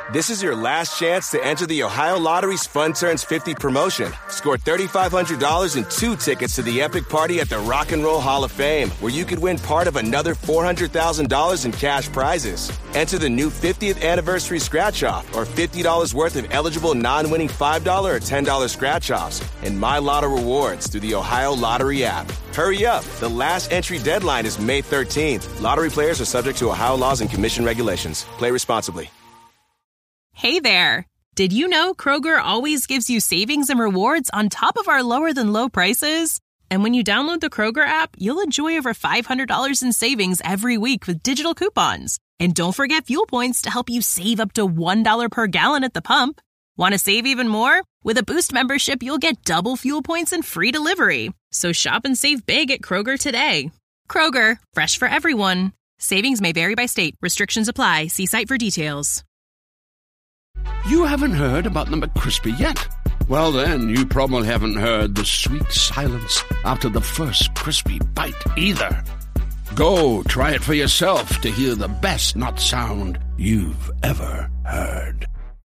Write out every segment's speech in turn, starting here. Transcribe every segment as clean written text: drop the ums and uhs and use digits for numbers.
This is your last chance to enter the Ohio Lottery's Fun Turns 50 promotion. Score $3,500 and 2 tickets to the epic party at the Rock and Roll Hall of Fame, where you could win part of another $400,000 in cash prizes. Enter the new 50th anniversary scratch-off or $50 worth of eligible non-winning $5 or $10 scratch-offs and My Lotto rewards through the Ohio Lottery app. Hurry up. The last entry deadline is May 13th. Lottery players are subject to Ohio laws and commission regulations. Play responsibly. Hey there. Did you know Kroger always gives you savings and rewards on top of our lower-than-low prices? And when you download the Kroger app, you'll enjoy over $500 in savings every week with digital coupons. And don't forget fuel points to help you save up to $1 per gallon at the pump. Want to save even more? With a Boost membership, you'll get double fuel points and free delivery. So shop and save big at Kroger today. Kroger, fresh for everyone. Savings may vary by state. Restrictions apply. See site for details. You haven't heard about the McCrispy yet? Well, then, you probably haven't heard the sweet silence after the first crispy bite either. Go try it for yourself to hear the best nut sound you've ever heard.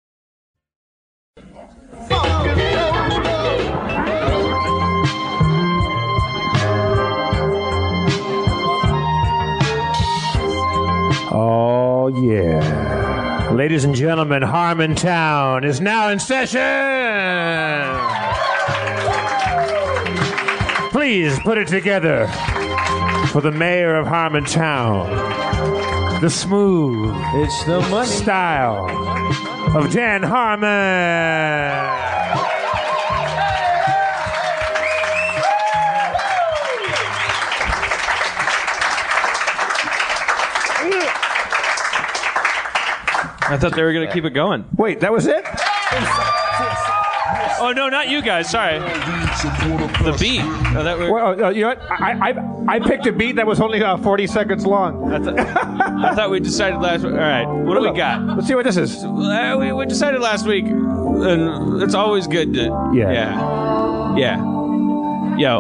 Oh, yeah. Ladies and gentlemen, Harmontown is now in session. Please put it together for the mayor of Harmontown, the smooth style of Dan Harmon. I thought they were going to keep it going. Wait, that was it? Oh, no, not you guys. Sorry. The beat. Well, you know what? I picked a beat that was only 40 seconds long. I thought we decided last week. All right. What do we got? Let's see what this is. We decided last week, and it's always good to... Yeah. Yo.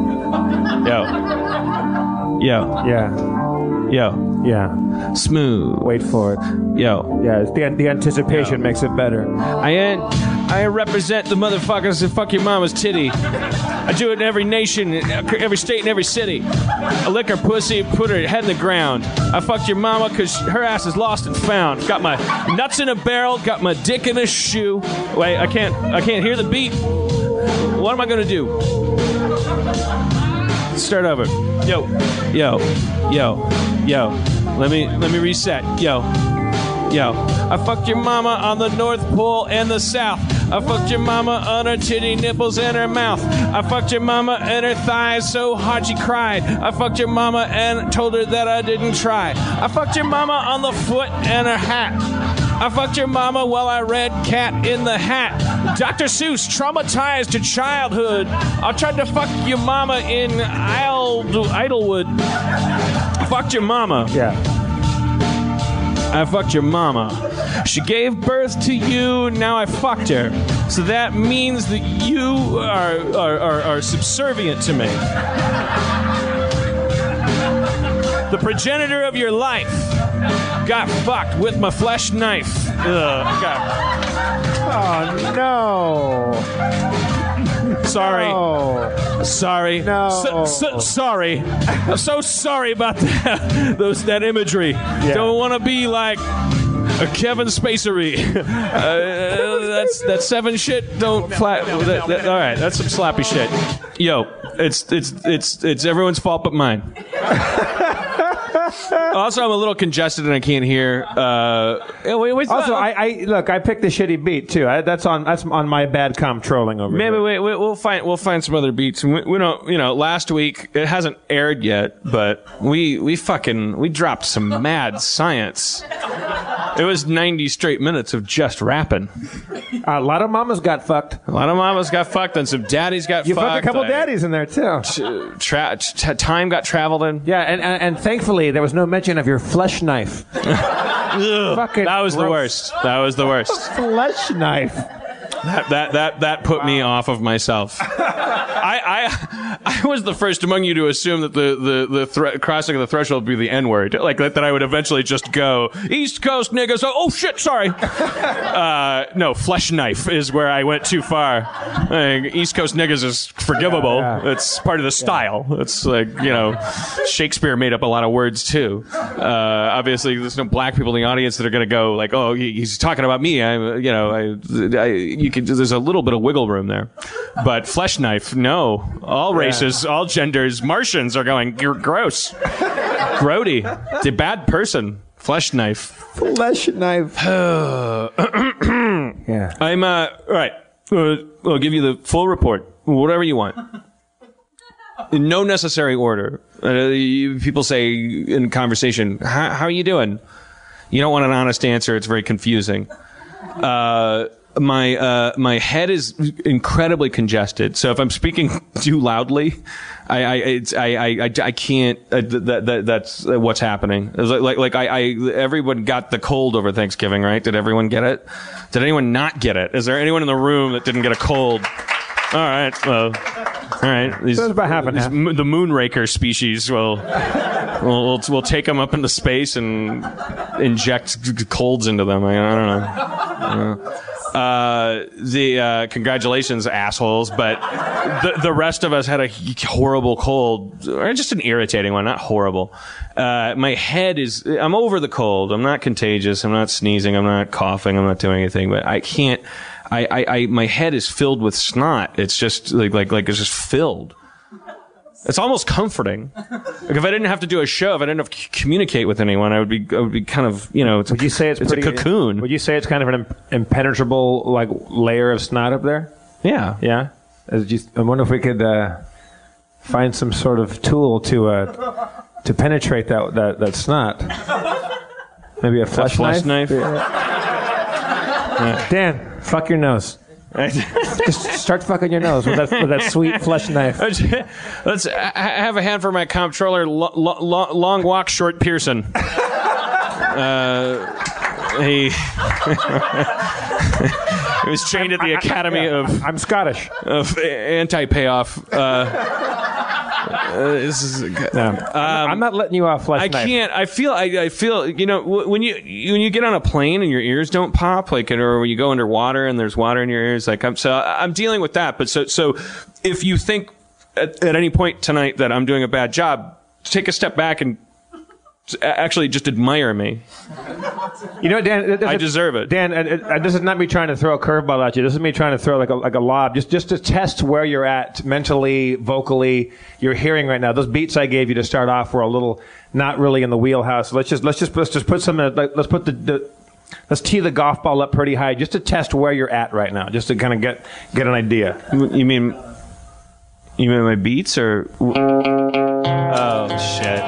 Yeah. Smooth. Wait for it. Yo. Yeah, the anticipation makes it better. I represent the motherfuckers that fuck your mama's titty. I do it in every nation, every state, and every city. I lick her pussy, put her head in the ground. I fucked your mama because her ass is lost and found. Got my nuts in a barrel, got my dick in a shoe. Wait, I can't hear the beat. What am I gonna do? Start over. Yo. Let me reset. Yo. I fucked your mama on the North Pole and the South. I fucked your mama on her titty, nipples, and her mouth. I fucked your mama and her thighs so hard she cried. I fucked your mama and told her that I didn't try. I fucked your mama on the foot and her hat. I fucked your mama while I read Cat in the Hat. Dr. Seuss, traumatized to childhood. I tried to fuck your mama in Idlewood. I fucked your mama. Yeah. I fucked your mama. She gave birth to you, now I fucked her. So that means that you are subservient to me. The progenitor of your life got fucked with my flesh knife. Oh, no. Sorry. No. Sorry. No. Sorry. I'm so sorry about that imagery. Yeah. Don't want to be like a Kevin Spacery. That's 7 shit. Don't flat. All right, that's some sloppy shit. Yo, it's everyone's fault but mine. Also, I'm a little congested and I can't hear. Also, I picked the shitty beat too. That's on my bad trolling over Maybe here. we'll find some other beats. We don't, last week it hasn't aired yet, but we dropped some mad science. It was 90 straight minutes of just rapping. A lot of mamas got fucked. A lot of mamas got fucked, and some daddies got fucked. You fucked a couple daddies in there too. Time got traveled in. Yeah, and thankfully there was no mention of your flesh knife. That was the worst. That was the worst. Flesh knife. That put me off of myself. I was the first among you to assume that the crossing of the threshold would be the N-word, like that I would eventually just go East Coast niggas. Oh shit, sorry. No, flesh knife is where I went too far. East Coast niggas is forgivable. It's part of the style. It's like, Shakespeare made up a lot of words too. Obviously, there's no black people in the audience that are going to go like, oh, he's talking about me. There's a little bit of wiggle room there, but flesh knife, no. All races, all genders. Martians are going, you're gross, grody, the bad person. Flesh knife. Flesh knife. Yeah. I'm all right. I'll give you the full report, whatever you want. In no necessary order. People say in conversation, how are you doing? You don't want an honest answer. It's very confusing. My head is incredibly congested. So if I'm speaking too loudly, I can't. That's what's happening. It was like everyone got the cold over Thanksgiving, right? Did everyone get it? Did anyone not get it? Is there anyone in the room that didn't get a cold? All right. Well, all right. That's about half and half. The moonraker species will take them up into space and inject colds into them. I don't know. Congratulations, assholes. But the rest of us had a horrible cold, or just an irritating one, not horrible. My head is, I'm over the cold. I'm not contagious. I'm not sneezing. I'm not coughing. I'm not doing anything, but I can't, my head is filled with snot. It's just like it's just filled. It's almost comforting. Like if I didn't have to do a show, if I didn't have to communicate with anyone, I would be kind of, Would you say it's a cocoon? Would you say it's kind of an impenetrable layer of snot up there? Yeah. Yeah. I wonder if we could find some sort of tool to penetrate that snot. Maybe a flesh knife. Yeah. Dan, fuck your nose. Just start fucking your nose with that sweet flesh knife. Let's have a hand for my comptroller, Long Walk, Short Pearson. He was trained at the Academy of... I'm Scottish. Of anti-payoff. I'm not letting you off flesh knife. I can't. I feel. When you get on a plane and your ears don't pop, or when you go underwater and there's water in your ears, I'm dealing with that. But so if you think at any point tonight that I'm doing a bad job, take a step back and actually just admire me. Dan, I deserve it. Dan, this is not me trying to throw a curveball at you. This is me trying to throw like a lob, just to test where you're at mentally, vocally, your hearing right now. Those beats I gave you to start off were a little not really in the wheelhouse. Let's just put some. Let's put let's tee the golf ball up pretty high, just to test where you're at right now, just to kind of get an idea. You mean my beats or? Oh shit.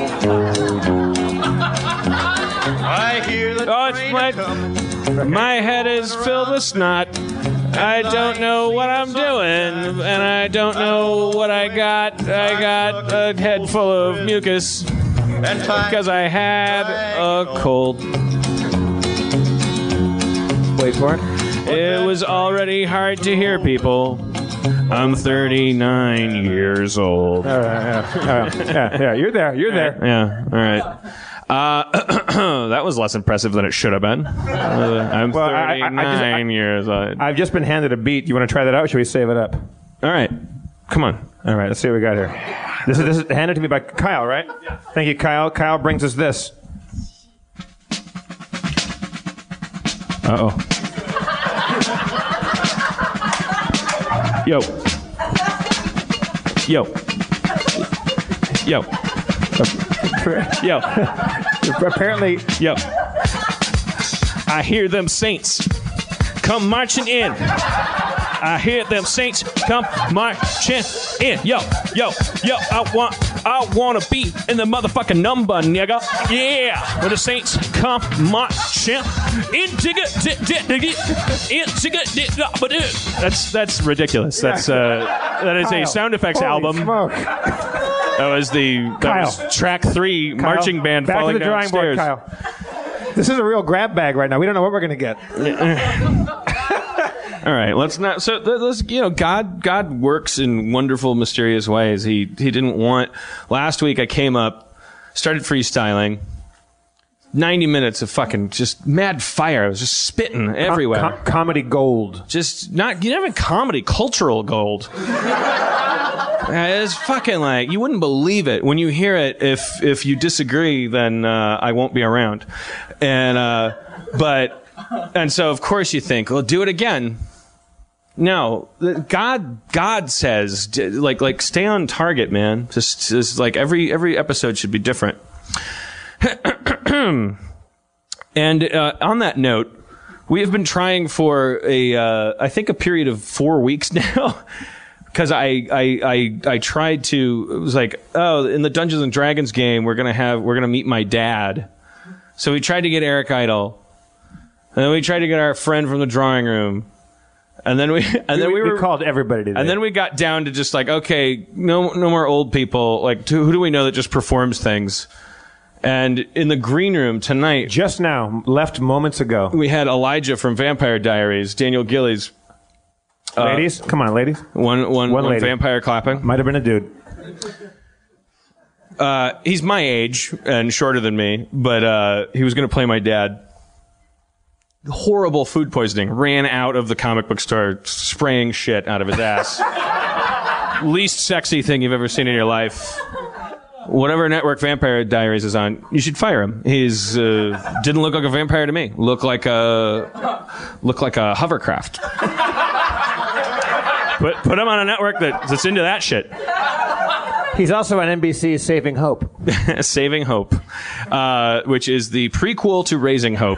I hear the train coming. My head is filled with snot. I don't know what I'm doing, and I don't know what I got. I got a head full of mucus because I had a cold. Wait for it. It was already hard to hear people. I'm 39 years old. All right, yeah. You're there. Yeah. All right. That was less impressive than it should have been. I'm 39 years old. I've just been handed a beat. You want to try that out? Or should we save it up? All right. Come on. All right. Let's see what we got here. This is handed to me by Kyle, right? Yeah. Thank you, Kyle. Kyle brings us this. Uh-oh. Yo. Apparently, yo. I hear them saints come marching in. I hear them saints come marching in. Yo. I wanna be in the motherfucking number, nigga. Yeah. When the saints come marching in, That's ridiculous. That is a sound effects album. Smoke. That was track 3, Kyle, marching band back falling to the drawing downstairs. board, Kyle. This is a real grab bag right now. We don't know what we're going to get. All right, let's not. So, God works in wonderful, mysterious ways. He didn't want. Last week, I came up, started freestyling. 90 minutes of fucking just mad fire. I was just spitting everywhere. Comedy gold. Just not, you never comedy, cultural gold. It's fucking like, you wouldn't believe it when you hear it. If you disagree, then I won't be around. And so of course you think, well, do it again. No, God says, like stay on target, man. Just like every episode should be different. And on that note, we have been trying for I think a period of 4 weeks now, because I tried to. It was like, oh, in the Dungeons and Dragons game, we're gonna meet my dad. So we tried to get Eric Idle, and then we tried to get our friend from the drawing room, and then we called everybody today. And then we got down to just like, okay, no more old people. Like, who do we know that just performs things? And in the green room tonight, just now, left moments ago, we had Elijah from Vampire Diaries, Daniel Gillies. Ladies, come on, ladies. One lady. Vampire clapping. Might have been a dude. He's my age and shorter than me, but he was going to play my dad. Horrible food poisoning. Ran out of the comic book store spraying shit out of his ass. Least sexy thing you've ever seen in your life. Whatever network Vampire Diaries is on, you should fire him. He's didn't look like a vampire to me. Looked like a hovercraft. Put him on a network that's into that shit. He's also on NBC's Saving Hope. Saving Hope, which is the prequel to Raising Hope.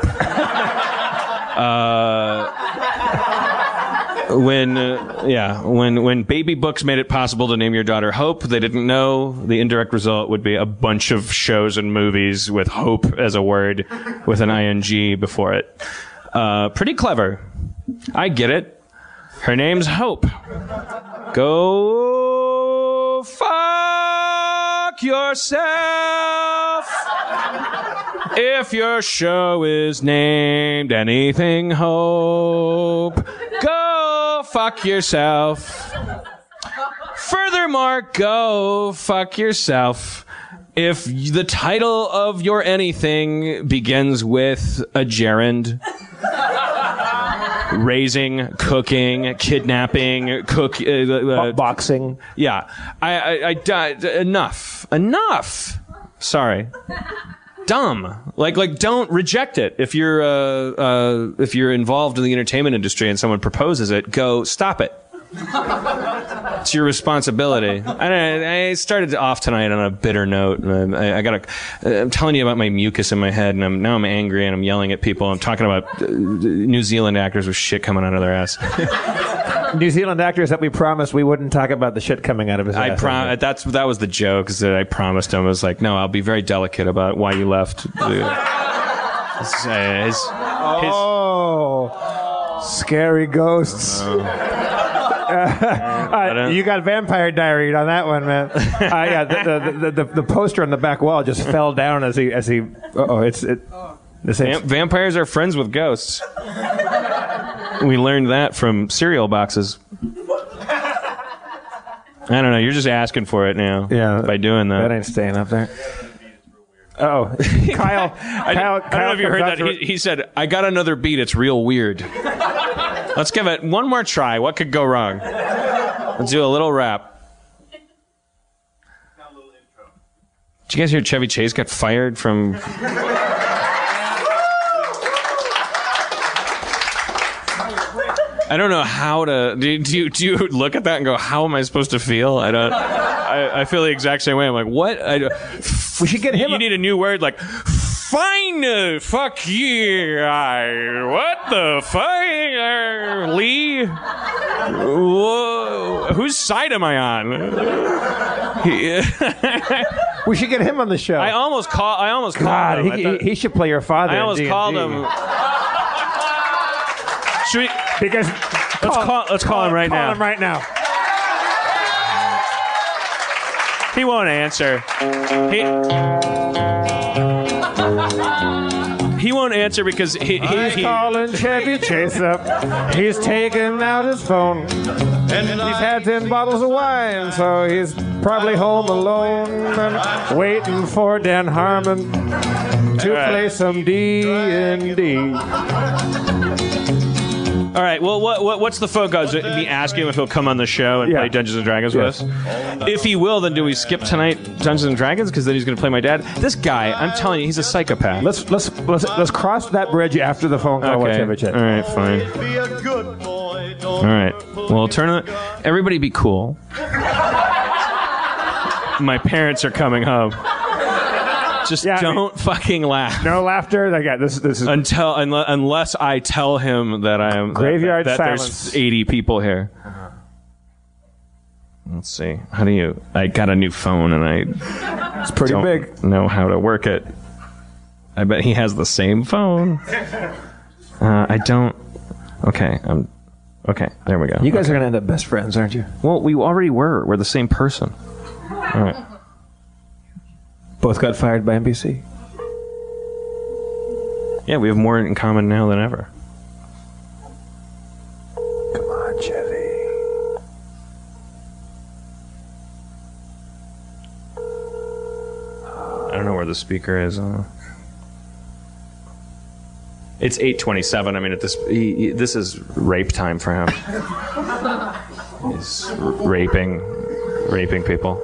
When Baby Books made it possible to name your daughter Hope, they didn't know the indirect result would be a bunch of shows and movies with Hope as a word with an ing before it. Pretty clever. I get it. Her name's Hope. Go fuck yourself. If your show is named anything Hope, go fuck yourself. Furthermore, go fuck yourself if the title of your anything begins with a gerund. Raising, cooking, kidnapping, boxing. Yeah. I enough. Sorry. Dumb. Like don't reject it. If you're involved in the entertainment industry and someone proposes it, go stop it. It's your responsibility. I started off tonight on a bitter note, and I'm telling you about my mucus in my head, and now I'm angry and I'm yelling at people. I'm talking about New Zealand actors with shit coming out of their ass. New Zealand actors that we promised we wouldn't talk about the shit coming out of his ass. That was the joke, is that I promised him. I was like, no, I'll be very delicate about why you left. Scary ghosts. You got Vampire Diary on that one, man. Yeah, the poster on the back wall just fell down as he. Vampires are friends with ghosts. We learned that from cereal boxes. I don't know. You're just asking for it now. Yeah, by doing that. That ain't staying up there. Oh, Kyle. I don't know if you heard that. He said, "I got another beat. It's real weird." Let's give it one more try. What could go wrong? Let's do a little rap. Did you guys hear Chevy Chase got fired from... I don't know how to... Do you look at that and go, how am I supposed to feel? I feel the exact same way. I'm like, what? We should get him... You need a new word like... Fine, fuck you. What the fuck, Lee? Whoa. Whose side am I on? We should get him on the show. I almost called him. He should play your father. I almost called him. Should we? Because let's call him right now. Call him right now. He won't answer. he won't answer because he calling Chevy Chase up. He's taking out his phone. And he's had 10 bottles of wine, so he's probably home alone and waiting for Dan Harmon to play some D&D. All right, well, what's the phone call? Is it me asking him if he'll come on the show and play Dungeons & Dragons with us? If he will, then do we skip tonight Dungeons & Dragons? Because then he's going to play my dad. This guy, I'm telling you, he's a psychopath. Let's cross that bridge after the phone call with Chevy Chase. All right, fine. All right. Well, everybody be cool. My parents are coming home. Just don't fucking laugh. No laughter. This is unless I tell him that I am graveyard that silence. There's 80 people here. Let's see. How do you? I got a new phone and it's pretty big. Know how to work it. I bet he has the same phone. I don't. Okay. Okay. There we go. You guys are gonna end up best friends, aren't you? Well, we already were. We're the same person. All right. Both got fired by NBC. Yeah, we have more in common now than ever. Come on, Chevy. I don't know where the speaker is. It's 8:27. I mean, this is rape time for him. He's raping people.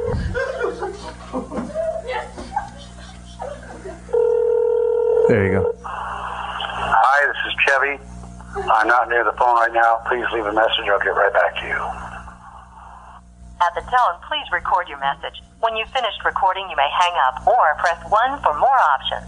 There you go. Hi, this is Chevy. I'm not near the phone right now. Please leave a message. I'll get right back to you. At the tone, please record your message. When you've finished recording, you may hang up or press 1 for more options.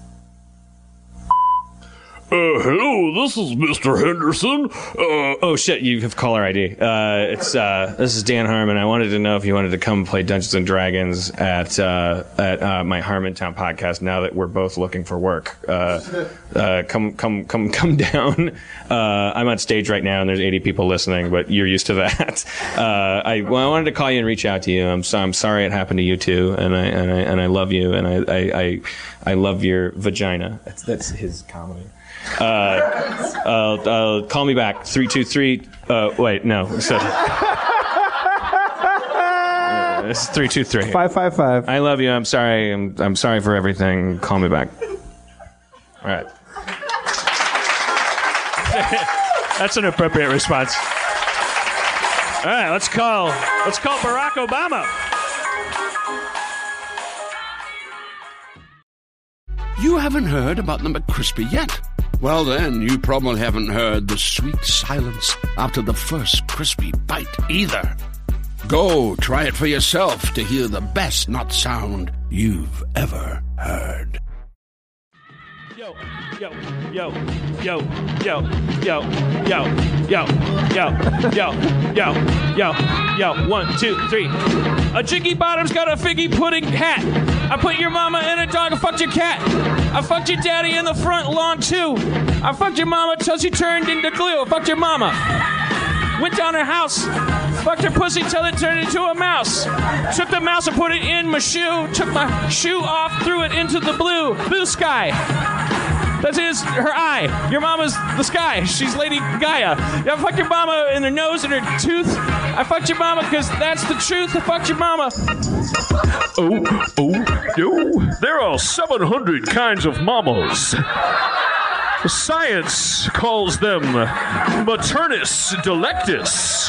Hello, this is Mr. Henderson. Oh shit, you have caller ID. This is Dan Harmon. I wanted to know if you wanted to come play Dungeons and Dragons at my Harmontown podcast. Now that we're both looking for work, come down. I'm on stage right now, and there's 80 people listening, but you're used to that. I wanted to call you and reach out to you. I'm sorry it happened to you too, and I love you, and I love your vagina. That's his comedy. Call me back 323 wait, no, so it's 323 555. I love you. I'm sorry. I'm sorry for everything. Call me back. All right. That's an appropriate response. All right, let's call Barack Obama. You haven't heard about the McCrispy yet? Well, then, you probably haven't heard the sweet silence after the first crispy bite either. Go try it for yourself to hear the best nut sound you've ever heard. Yo, yo, yo, yo, yo, yo, yo, yo, yo, yo, yo, yo, yo, 1, 2, 3. A Jiggy Bottom's got a figgy pudding hat. I put your mama in a dog, I fucked your cat. I fucked your daddy in the front lawn too. I fucked your mama till she turned into glue. I fucked your mama. Went down her house, fucked her pussy till it turned into a mouse. Took the mouse and put it in my shoe. Took my shoe off, threw it into the blue sky. That is her eye. Your mama's the sky. She's Lady Gaia. I fucked your mama in her nose and her tooth. I fucked your mama because that's the truth. I fucked your mama. There are 700 kinds of mamas. Science calls them maternus delectus.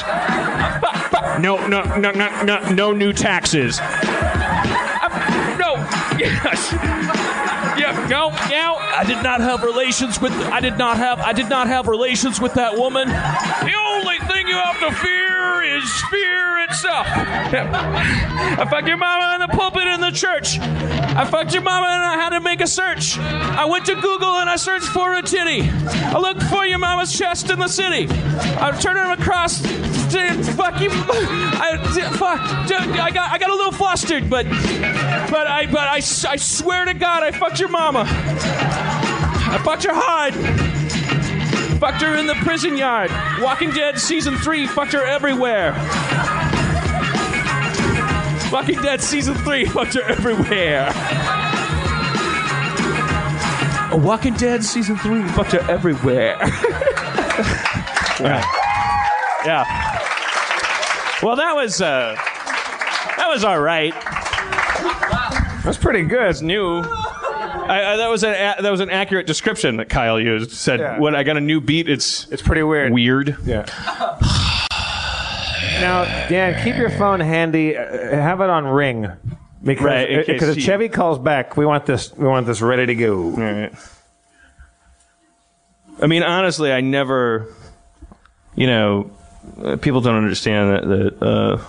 No new taxes. No. Yes. Yeah. No. I did not have relations with. I did not have relations with that woman. The only thing you have to fear is fear itself. I fucked your mama in the pulpit in the church. I fucked your mama and I had to make a search. I went to Google and I searched for a titty. I looked for your mama's chest in the city. I turned her across. Fuck you. I got a little flustered, but I swear to God, I fucked your mama. I fucked her hard. Fucked her in the prison yard. Walking Dead Season 3, fucked her everywhere. Walking Dead Season 3, fucked her everywhere. Walking Dead season 3, fucked her everywhere. Yeah. Well, that was all right. That's pretty good. It's new. That was an accurate description that Kyle used. Said, when I got a new beat, it's pretty weird. Weird. Yeah. Now, Dan, keep your phone handy. Have it on ring, because if Chevy calls back, we want this ready to go. All right. I mean, honestly, I never, people don't understand that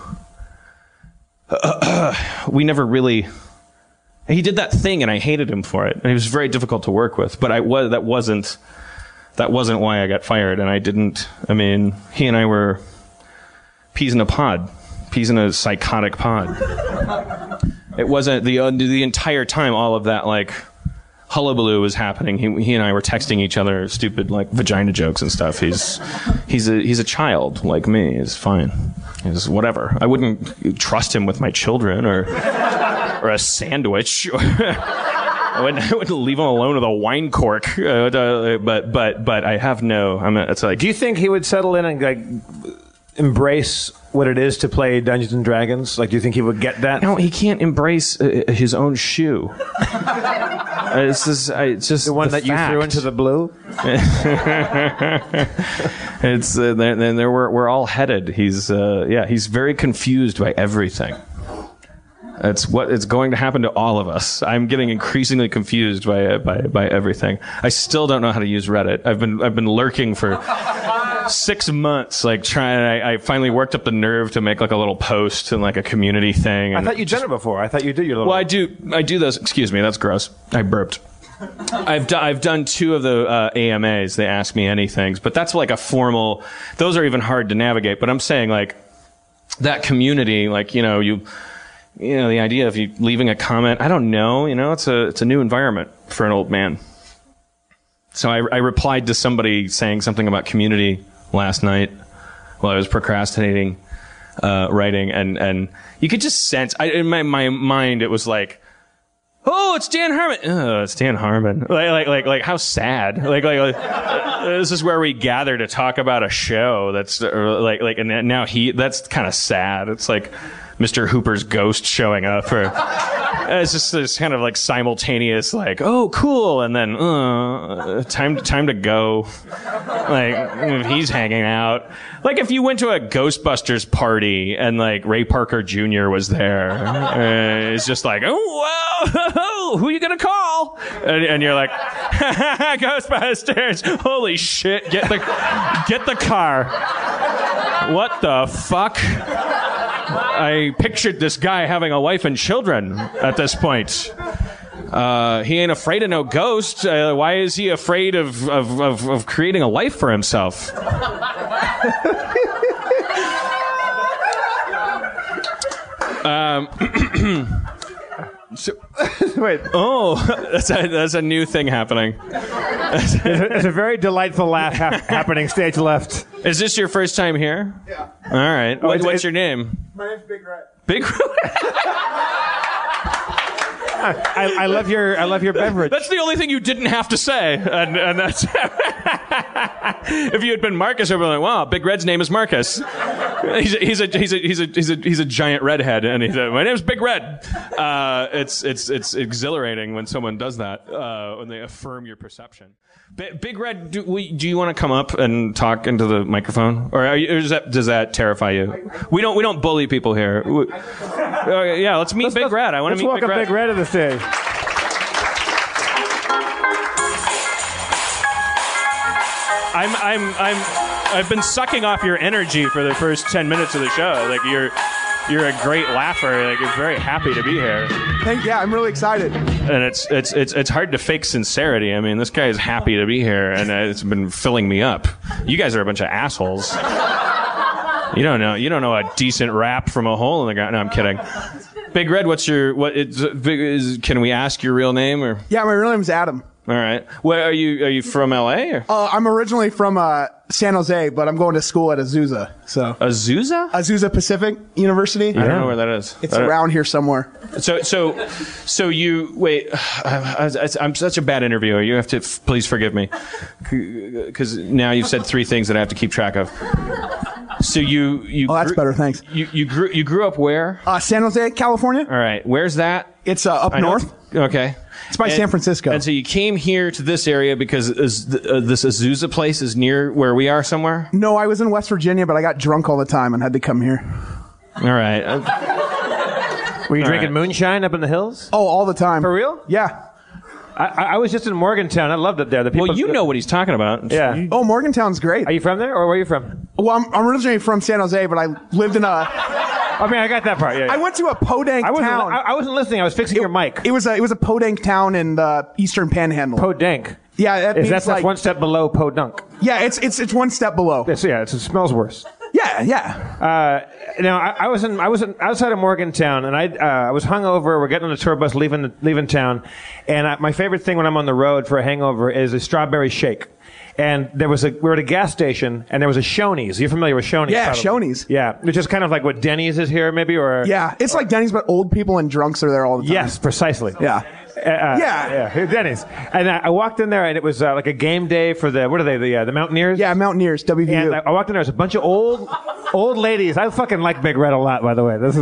we never really. He did that thing, and I hated him for it, and he was very difficult to work with. But that wasn't why I got fired, and I didn't. I mean, he and I were peas in a psychotic pod. It wasn't the entire time. All of that hullabaloo was happening. He and I were texting each other stupid vagina jokes and stuff. He's a child like me. It's fine. It's whatever. I wouldn't trust him with my children or a sandwich. I wouldn't leave him alone with a wine cork. But I have no. It's like. Do you think he would settle in and embrace what it is to play Dungeons and Dragons? Do you think he would get that? No, he can't embrace his own shoe. It's just the one that fact. You threw into the blue. It's we're all headed. He's very confused by everything. It's going to happen to all of us. I'm getting increasingly confused by everything. I still don't know how to use Reddit. I've been lurking for 6 months, trying. I finally worked up the nerve to make a little post and a community thing. I thought you'd done it before. I thought you did your little. Well, I do those. Excuse me, that's gross. I burped. I've done 2 of the AMAs. They ask me anything, but that's a formal. Those are even hard to navigate. But I'm saying that community, the idea of you leaving a comment, I don't know, it's a new environment for an old man. So I replied to somebody saying something about community last night while I was procrastinating writing, and you could just sense, in my mind, it was oh, it's Dan Harmon. It's Dan Harmon. Like how sad. This is where we gather to talk about a show that's and now that's kind of sad. It's Mr. Hooper's ghost showing up, or it's just this kind of simultaneous oh cool, and then time to go. He's hanging out. If you went to a Ghostbusters party and Ray Parker Jr. was there, it's just oh wow, who are you gonna call? And you're Ghostbusters! Holy shit! Get the car. What the fuck? I pictured this guy having a wife and children at this point. He ain't afraid of no ghost. Why is he afraid of creating a life for himself? Wait. Oh, that's a new thing happening. There's a very delightful laugh happening stage left. Is this your first time here? Yeah. All right. What's your name? My name's Big Red. Big Red. I love your beverage. That's the only thing you didn't have to say, and that's. If you had been Marcus, I'd be wow, Big Red's name is Marcus. He's a giant redhead, and my name's Big Red. It's exhilarating when someone does that, when they affirm your perception. Big Red, do you want to come up and talk into the microphone, or does that terrify you? We don't bully people here. Yeah, let's meet Big Red. I want to meet Big Red. Let's welcome Big Red to the stage. I've been sucking off your energy for the first 10 minutes of the show. You're a great laugher. You're very happy to be here. Yeah, I'm really excited. And it's hard to fake sincerity. I mean, this guy is happy to be here, and it's been filling me up. You guys are a bunch of assholes. You don't know a decent rap from a hole in the ground. No, I'm kidding. Big Red, can we ask your real name or? Yeah, my real name's Adam. All right. Where are you? Are you from L.A.? Or? I'm originally from San Jose, but I'm going to school at Azusa. So Azusa? Azusa Pacific University. I don't know where that is. It's around here somewhere. So you wait. I'm such a bad interviewer. You have to please forgive me, because now you've said 3 things that I have to keep track of. So you. Oh, that's better. Thanks. You grew up where? San Jose, California. All right. Where's that? It's up north. Okay. It's by San Francisco. And so you came here to this area because this Azusa place is near where we are somewhere? No, I was in West Virginia, but I got drunk all the time and had to come here. All right. Were you drinking moonshine up in the hills? Oh, all the time. For real? Yeah. I was just in Morgantown. I loved it there. The people, well, you know what he's talking about. Yeah. Oh, Morgantown's great. Are you from there, or where are you from? Well, I'm originally from San Jose, but I lived in a... I mean, I got that part. Yeah, I went to a podunk town. I wasn't listening. I was fixing your mic. It was a podunk town in the Eastern Panhandle. Podunk. Yeah, that's like one step below podunk. Yeah, it's one step below. It smells worse. Yeah. Now I was outside of Morgantown, and I was hungover. We're getting on the tour bus, leaving town, and my favorite thing when I'm on the road for a hangover is a strawberry shake. And we were at a gas station, and there was a Shoney's. You're familiar with Shoney's? Yeah, probably. Shoney's. Yeah, which is kind of like what Denny's is here, maybe, or yeah, it's like Denny's, but old people and drunks are there all the time. Yes, precisely. Yeah. Yeah, Denny's. And I walked in there, and it was like a game day for what are they? The Mountaineers? Yeah, Mountaineers. WVU. And I walked in there. There's a bunch of old ladies. I fucking like Big Red a lot, by the way. This is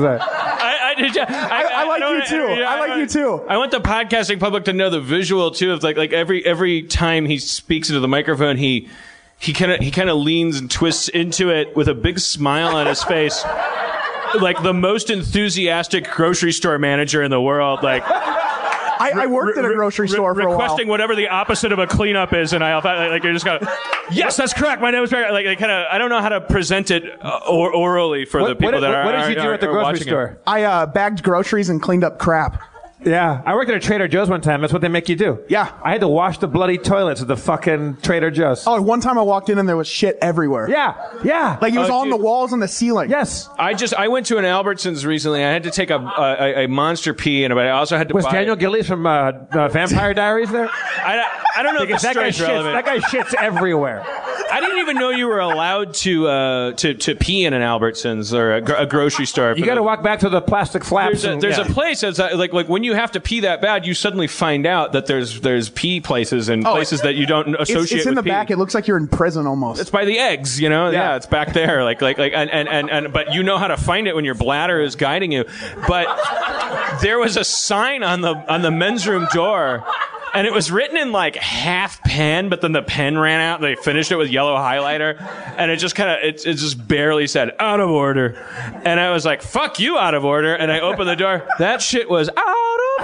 I like you too. I like you too. I want the podcasting public to know the visual too of like every time he speaks into the microphone, he kind of leans and twists into it with a big smile on his face, like the most enthusiastic grocery store manager in the world. Like. I worked at a grocery store for a while. Requesting whatever the opposite of a cleanup is, and you're just kind of, yes, that's correct. My name is Barry. Like kind of, I don't know how to present it orally for the people that are. What did you do at the grocery store? I bagged groceries and cleaned up crap. Yeah, I worked at a Trader Joe's one time. That's what they make you do. Yeah. I had to wash the bloody toilets at the fucking Trader Joe's. Oh, one time I walked in and there was shit everywhere. Yeah. Like it was on the walls and the ceiling. Yes. I went to an Albertsons recently. I had to take a monster pee, and I also had to. Was Daniel Gillies from Vampire Diaries there? I don't know if that guy's relevant. That guy shits everywhere. I didn't even know you were allowed to pee in an Albertsons or a grocery store. You got to walk back to the plastic flaps. There's a place that's like when you have to pee that bad, you suddenly find out that there's pee places and places that you don't associate. It's in with the pee. back. It looks like you're in prison almost. It's by the eggs, you know. Yeah, it's back there. And but you know how to find it when your bladder is guiding you. But there was a sign on the men's room door. And it was written in like half pen, but then the pen ran out. They finished it with yellow highlighter, and it just it just barely said "out of order." And I was like, "Fuck you, out of order!" And I opened the door. That shit was out of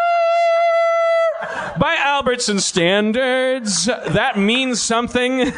order by Albertson standards. That means something.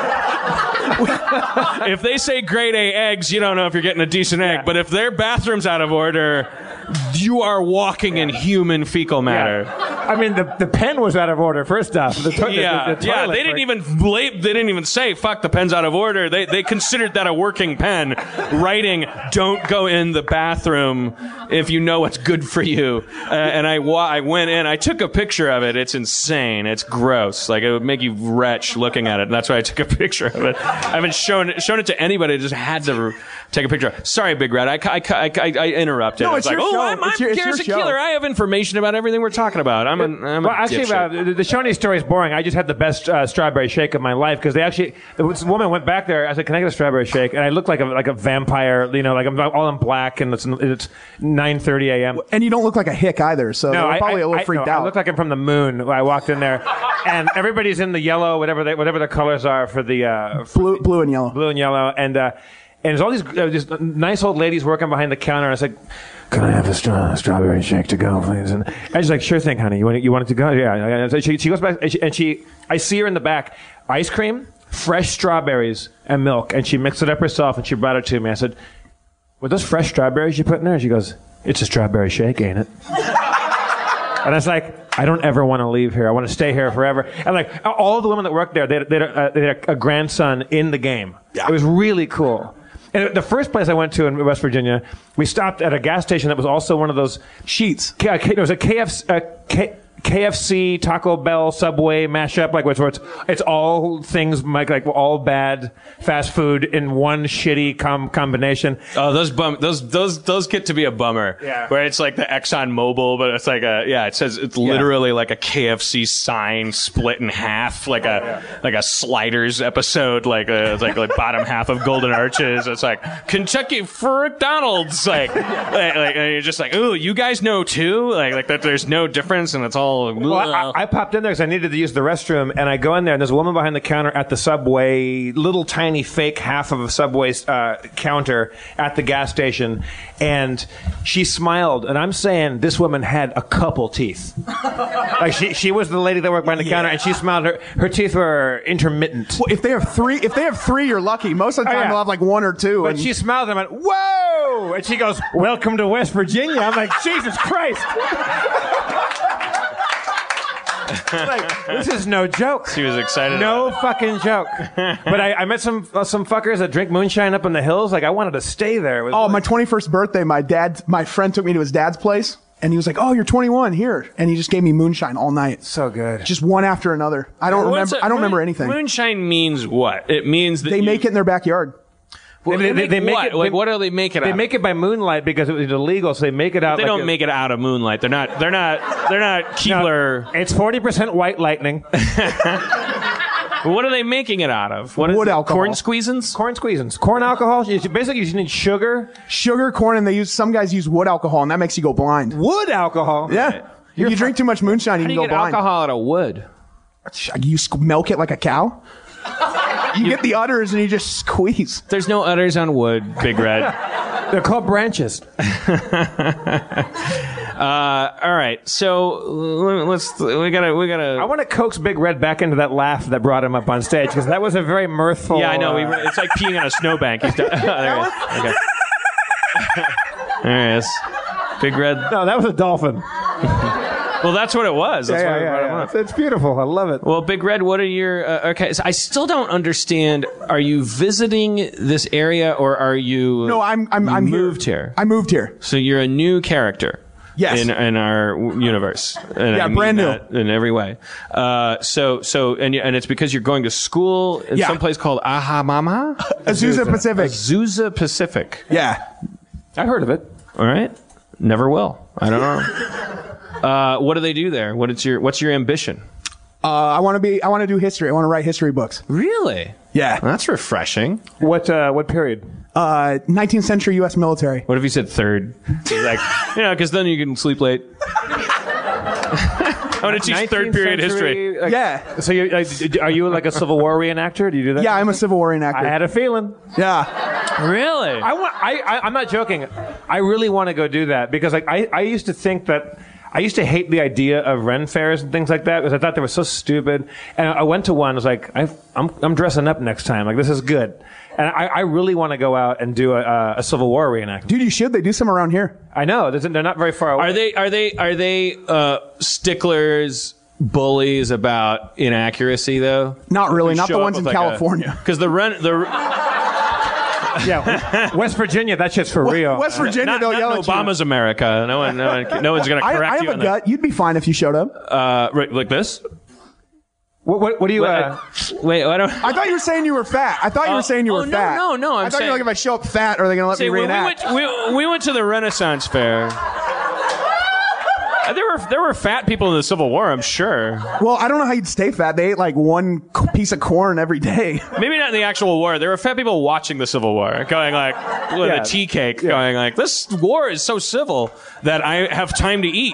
If they say grade A eggs, you don't know if you're getting a decent egg. But if their bathroom's out of order, you are walking in human fecal matter. Yeah. I mean, the pen was out of order. First off, the toilet. They didn't even say "fuck the pen's out of order." They considered that a working pen, writing "don't go in the bathroom if you know what's good for you." And I went in. I took a picture of it. It's insane. It's gross. Like it would make you retch looking at it. And that's why I took a picture of it. I haven't shown it to anybody. I just had to take a picture. Sorry, Big Red. I interrupted. No, I was it's like, your show. I'm Garrison Keillor. I have information about everything we're talking about. Actually, the Shoney's story is boring. I just had the best strawberry shake of my life because this woman went back there. I said, "Can I get a strawberry shake?" And I looked like a vampire, you know, like I'm all in black, and it's 9:30 a.m. And you don't look like a hick either, so they're probably a little freaked out. I look like I'm from the moon. I walked in there, and everybody's in the yellow, whatever the colors are for the blue and yellow. Blue and yellow, and there's all these nice old ladies working behind the counter. And I said, "Can I have a strawberry shake to go, please?" And I was like, "Sure thing, honey. You want it to go?" Yeah. So she goes back, and I see her in the back, ice cream, fresh strawberries, and milk, and she mixed it up herself, and she brought it to me. I said, "Were those fresh strawberries you put in there?" And she goes, "It's a strawberry shake, ain't it?" And I was like, I don't ever want to leave here. I want to stay here forever. And like all the women that worked there, they had a grandson in the game. Yeah. It was really cool. And the first place I went to in West Virginia, we stopped at a gas station that was also one of those Sheets. It was a KFC. KFC, Taco Bell, Subway mashup, like where it's all things like all bad fast food in one shitty combination. Oh, those get to be a bummer. Yeah. Where it's like the Exxon Mobil, but it's like it says it's literally like a KFC sign split in half, like a Sliders episode, like bottom half of Golden Arches. It's like Kentucky for McDonald's, like and you're just like, ooh, you guys know too, like that. There's no difference, and it's all. Well, I popped in there because I needed to use the restroom, and I go in there, and there's a woman behind the counter at the Subway, little tiny fake half of a Subway counter at the gas station, and she smiled, and I'm saying this woman had a couple teeth. Like she was the lady that worked behind the counter, and she smiled. Her teeth were intermittent. Well, if they have three, you're lucky. Most of the time they'll have like one or two. But she smiled, and I went, "Whoa!" And she goes, "Welcome to West Virginia." I'm like, Jesus Christ. Like, this is no joke. She was excited. No fucking joke. But I met some fuckers that drink moonshine up in the hills. Like, I wanted to stay there. My 21st birthday, my friend took me to his dad's place, and he was like, "Oh, you're 21 here," and he just gave me moonshine all night. So good. Just one after another. I don't remember anything. Moonshine means what? It means that they make it in their backyard. Well, they make what? Like, what do they make it out? They make it by moonlight because it was illegal, so they make it out. They don't make it out of moonlight. They're not Keebler. No, it's 40% white lightning. What are they making it out of? Wood alcohol. Corn squeezins? Corn alcohol. Basically, you just need sugar, corn, and some guys use wood alcohol, and that makes you go blind. Wood alcohol? Yeah. If you drink too much moonshine, you can go blind. How do you get alcohol out of wood? You milk it like a cow. You get the udders and you just squeeze. There's no udders on wood, Big Red. They're called branches. All right, so we gotta. I want to coax Big Red back into that laugh that brought him up on stage because that was a very mirthful. Yeah, I know. It's like peeing on a snowbank. He's done. There it is. Okay. There it is. Big Red. No, that was a dolphin. Well, that's what it was. That's why I brought him up. It's beautiful. I love it. Well, Big Red, what are your... okay, so I still don't understand. Are you visiting this area, or are you... No, I'm moved here. I moved here. So you're a new character. Yes. In our universe. And brand new. In every way. So it's because you're going to school in some place called Ahamama? Azusa Pacific. Azusa Pacific. Yeah. I heard of it. All right. Never will. I don't know. What do they do there? What's your ambition? I want to do history. I want to write history books. Really? Yeah. Well, that's refreshing. What period? 19th century U.S. military. What if you said third? Like, because then you can sleep late. I want to teach third period history. Yeah. So are you like a Civil War reenactor? Do you do that? Yeah, I'm a Civil War reenactor. I had a feeling. Yeah. Really? I'm not joking. I really want to go do that because I used to think that. I used to hate the idea of Ren fairs and things like that because I thought they were so stupid. And I went to one. I was like, I'm dressing up next time. Like, this is good. And I really want to go out and do a Civil War reenactment. Dude, you should. They do some around here. I know. They're not very far away. Are they sticklers, bullies about inaccuracy though? Not really. Not the ones in California. Because yeah, West Virginia, that shit's for real. West Virginia, they'll yell at you. Obama's America. No one's going to correct you. I have a gut. You'd be fine if you showed up. Right, like this. What do you? Wait, I don't. I thought you were saying you were fat. I thought you were saying you were fat. No. I thought you were like, if I show up fat, are they going to let me reenact? We went to the Renaissance Fair. There were fat people in the Civil War, I'm sure. Well, I don't know how you'd stay fat. They ate like one piece of corn every day. Maybe not in the actual war. There were fat people watching the Cil War, going like, with a tea cake, going like, this war is so civil that I have time to eat.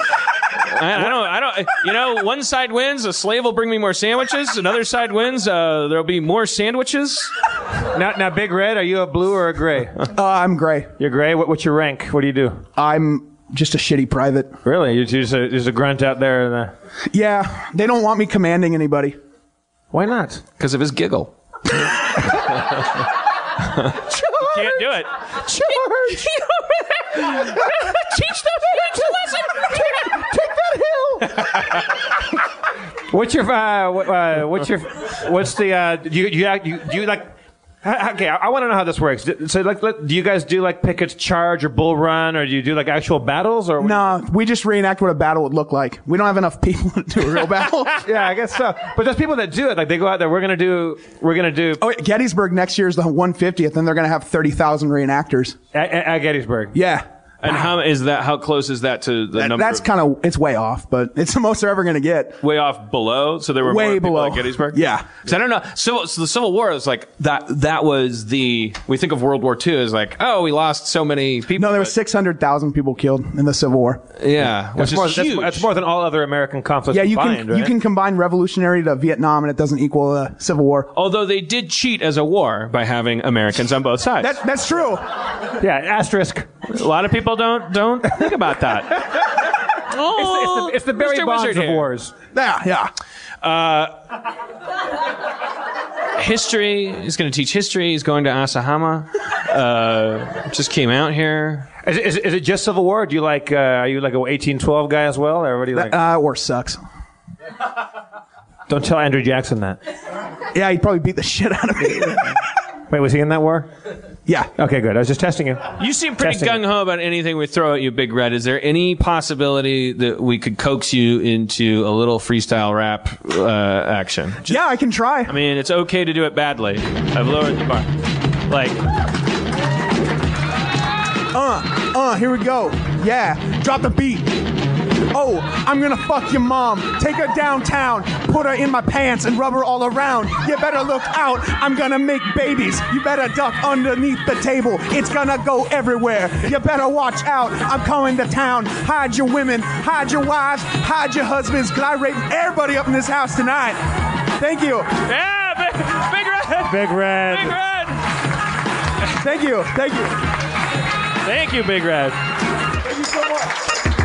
I don't, one side wins, a slave will bring me more sandwiches. Another side wins, there'll be more sandwiches. Now, Big Red, are you a blue or a gray? I'm gray. You're gray? What's your rank? What do you do? I'm just a shitty private. Really? You're just a grunt out there? Yeah. They don't want me commanding anybody. Why not? Because of his giggle. You can't do it. George! Teach them a lesson! Take that hill! What's the, do you like, Okay, I want to know how this works. So, do you guys do like Pickett's Charge or Bull Run, or do you do like actual battles? Or No, we just reenact what a battle would look like. We don't have enough people to do a real battle. Yeah, I guess so. But there's people that do it. Like they go out there. We're gonna do. Oh, Gettysburg next year is the 150th, and they're gonna have 30,000 reenactors at Gettysburg. Yeah. And how close is that to the number? That's kind of, it's way off, but it's the most they're ever going to get. Way off below? So there were way more people below at Gettysburg? Yeah. Because I don't know. So the Civil War is like, that was we think of World War II as like, oh, we lost so many people. No, there were 600,000 people killed in the Civil War. Yeah. Which is huge. That's more than all other American conflicts you combined, you can combine Revolutionary to Vietnam, and it doesn't equal the Civil War. Although they did cheat as a war by having Americans on both sides. That's true. Yeah, asterisk. A lot of people don't think about that. It's the Barry Mr. Bonds Wizard of here. wars. Yeah. History. He's going to teach history. He's going to Asahama. Just came out here. Is it just Civil War? Or do you like? Are you like an 1812 guy as well? Or what do you like? War sucks. Don't tell Andrew Jackson that. Yeah, he'd probably beat the shit out of me. Wait, was he in that war? Yeah. Okay, good. I was just testing you. You seem pretty gung-ho about anything we throw at you, Big Red. Is there any possibility that we could coax you into a little freestyle rap action? Yeah, I can try. I mean, it's okay to do it badly. I've lowered the bar. Like... here we go. Yeah, drop the beat. Oh, I'm gonna fuck your mom. Take her downtown, put her in my pants and rub her all around. You better look out, I'm gonna make babies. You better duck underneath the table. It's gonna go everywhere. You better watch out, I'm coming to town. Hide your women, hide your wives, hide your husbands, cause I rape everybody up in this house tonight. Thank you. Yeah, Big Red. Big Red. Big Red. Thank you. Thank you, Big Red. Thank you so much.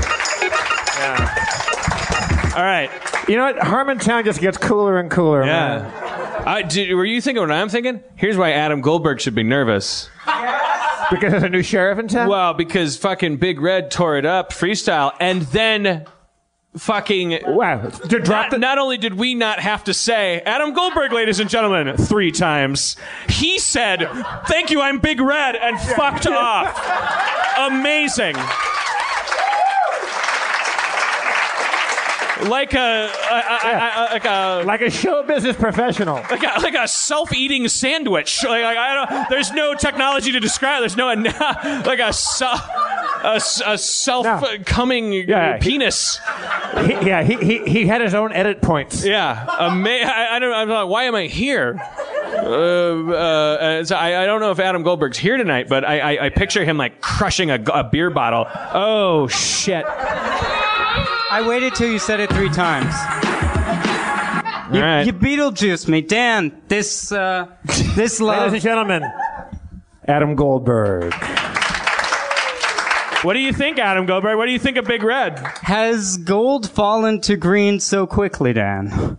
Yeah. All right. You know what? Harmontown just gets cooler and cooler, man. Were you thinking what I'm thinking? Here's why Adam Goldberg should be nervous. Because there's a new sheriff in town? Well, because fucking Big Red tore it up freestyle, and then fucking... Wow. Not only did we not have to say, Adam Goldberg, ladies and gentlemen, 3 times, he said, thank you, I'm Big Red, and fucked off. Amazing. Like a show business professional, like a self-eating sandwich. There's no technology to describe. There's no like a self-coming penis. He had his own edit points. Yeah, I'm like, why am I here? So I don't know if Adam Goldberg's here tonight, but I picture him like crushing a beer bottle. Oh shit. I waited till you said it 3 times. All right. You Beetlejuiced me. Dan, this love... Ladies and gentlemen, Adam Goldberg. What do you think, Adam Goldberg? What do you think of Big Red? Has gold fallen to green so quickly, Dan?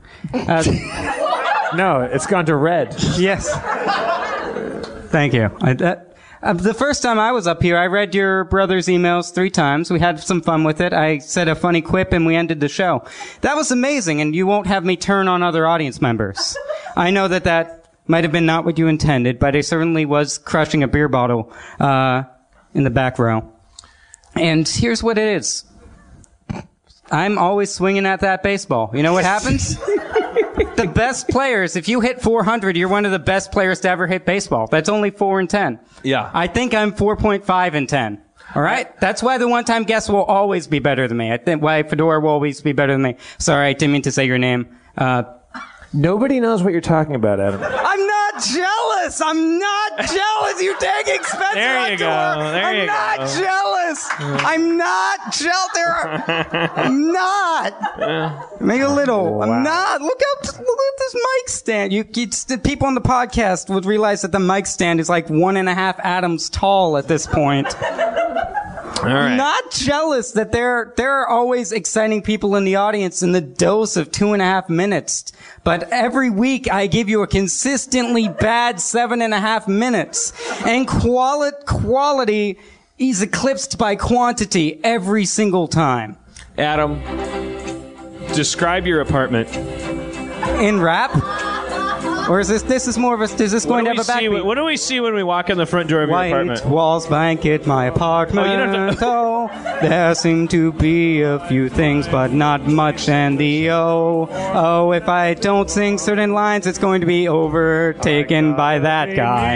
No, it's gone to red. Yes. Thank you. The first time I was up here, I read your brother's emails 3 times. We had some fun with it. I said a funny quip and we ended the show. That was amazing, and you won't have me turn on other audience members. I know that might have been not what you intended, but I certainly was crushing a beer bottle in the back row. And here's what it is. I'm always swinging at that baseball. You know what happens? The best players, if you hit 400, you're one of the best players to ever hit baseball. That's only 4 and 10. Yeah. I think I'm 4.5 and 10. All right? That's why the one-time guest will always be better than me. I think why Fedora will always be better than me. Sorry, I didn't mean to say your name. Nobody knows what you're talking about, Adam. I'm not jealous. I'm not jealous. You're taking Spencer there you on go. tour. There you I'm not jealous. I'm not jealous. I'm not. Maybe a little. Wow. I'm not. Look at this mic stand. The people on the podcast would realize that the mic stand is like 1.5 atoms tall at this point. All right. I'm not jealous that there are always exciting people in the audience in the dose of 2.5 minutes. But every week I give you a consistently bad 7.5 minutes. And quality is eclipsed by quantity every single time. Adam, describe your apartment. In rap? Or is this is more of a, is this going to have a backbeat? What do we see when we walk in the front door of your apartment? White walls blanket my apartment. Oh, you don't have to- There seem to be a few things, but not much. And the oh, if I don't sing certain lines, it's going to be overtaken by that guy.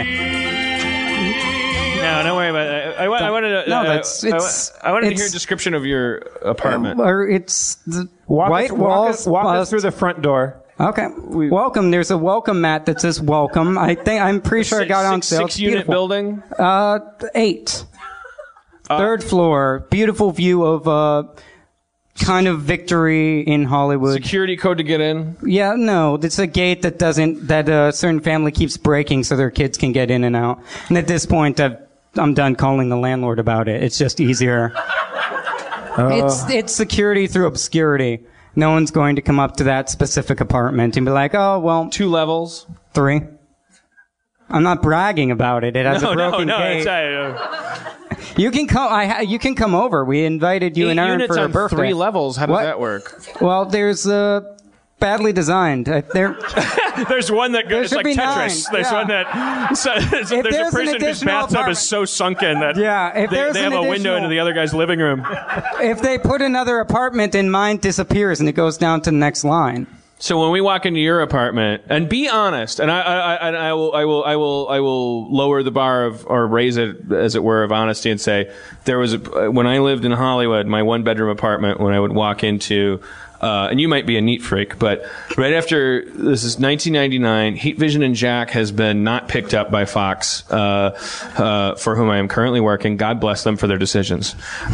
No, don't worry about it. I wanted to. No, I wanted to hear a description of your apartment. Or it's the white walls. Walk us through the front door. Okay. Welcome. There's a welcome mat that says welcome. I'm pretty sure I got it on sale. It's 6-unit beautiful. building? 8. Third floor. Beautiful view of kind of Victory in Hollywood. Security code to get in? Yeah, no. It's a gate that a certain family keeps breaking so their kids can get in and out. And at this point, I'm done calling the landlord about it. It's just easier. It's security through obscurity. No one's going to come up to that specific apartment and be like, oh, well. 2 levels? 3. I'm not bragging about it. It has a broken gate. You can come. You can come over. We invited you and Aaron for a birthday. 3 levels. How does that work? Well, there's badly designed. There's one that goes like Tetris. There's one that there's a person whose bathtub is so sunken that they have a window into the other guy's living room. If they put another apartment in, mine disappears and it goes down to the next line. So when we walk into your apartment, and be honest, and I will lower the bar or raise it, as it were, of honesty, and say there was when I lived in Hollywood, my 1-bedroom apartment, when I would walk into. And you might be a neat freak, but right after, this is 1999, Heat Vision and Jack has been not picked up by Fox, for whom I am currently working. God bless them for their decisions.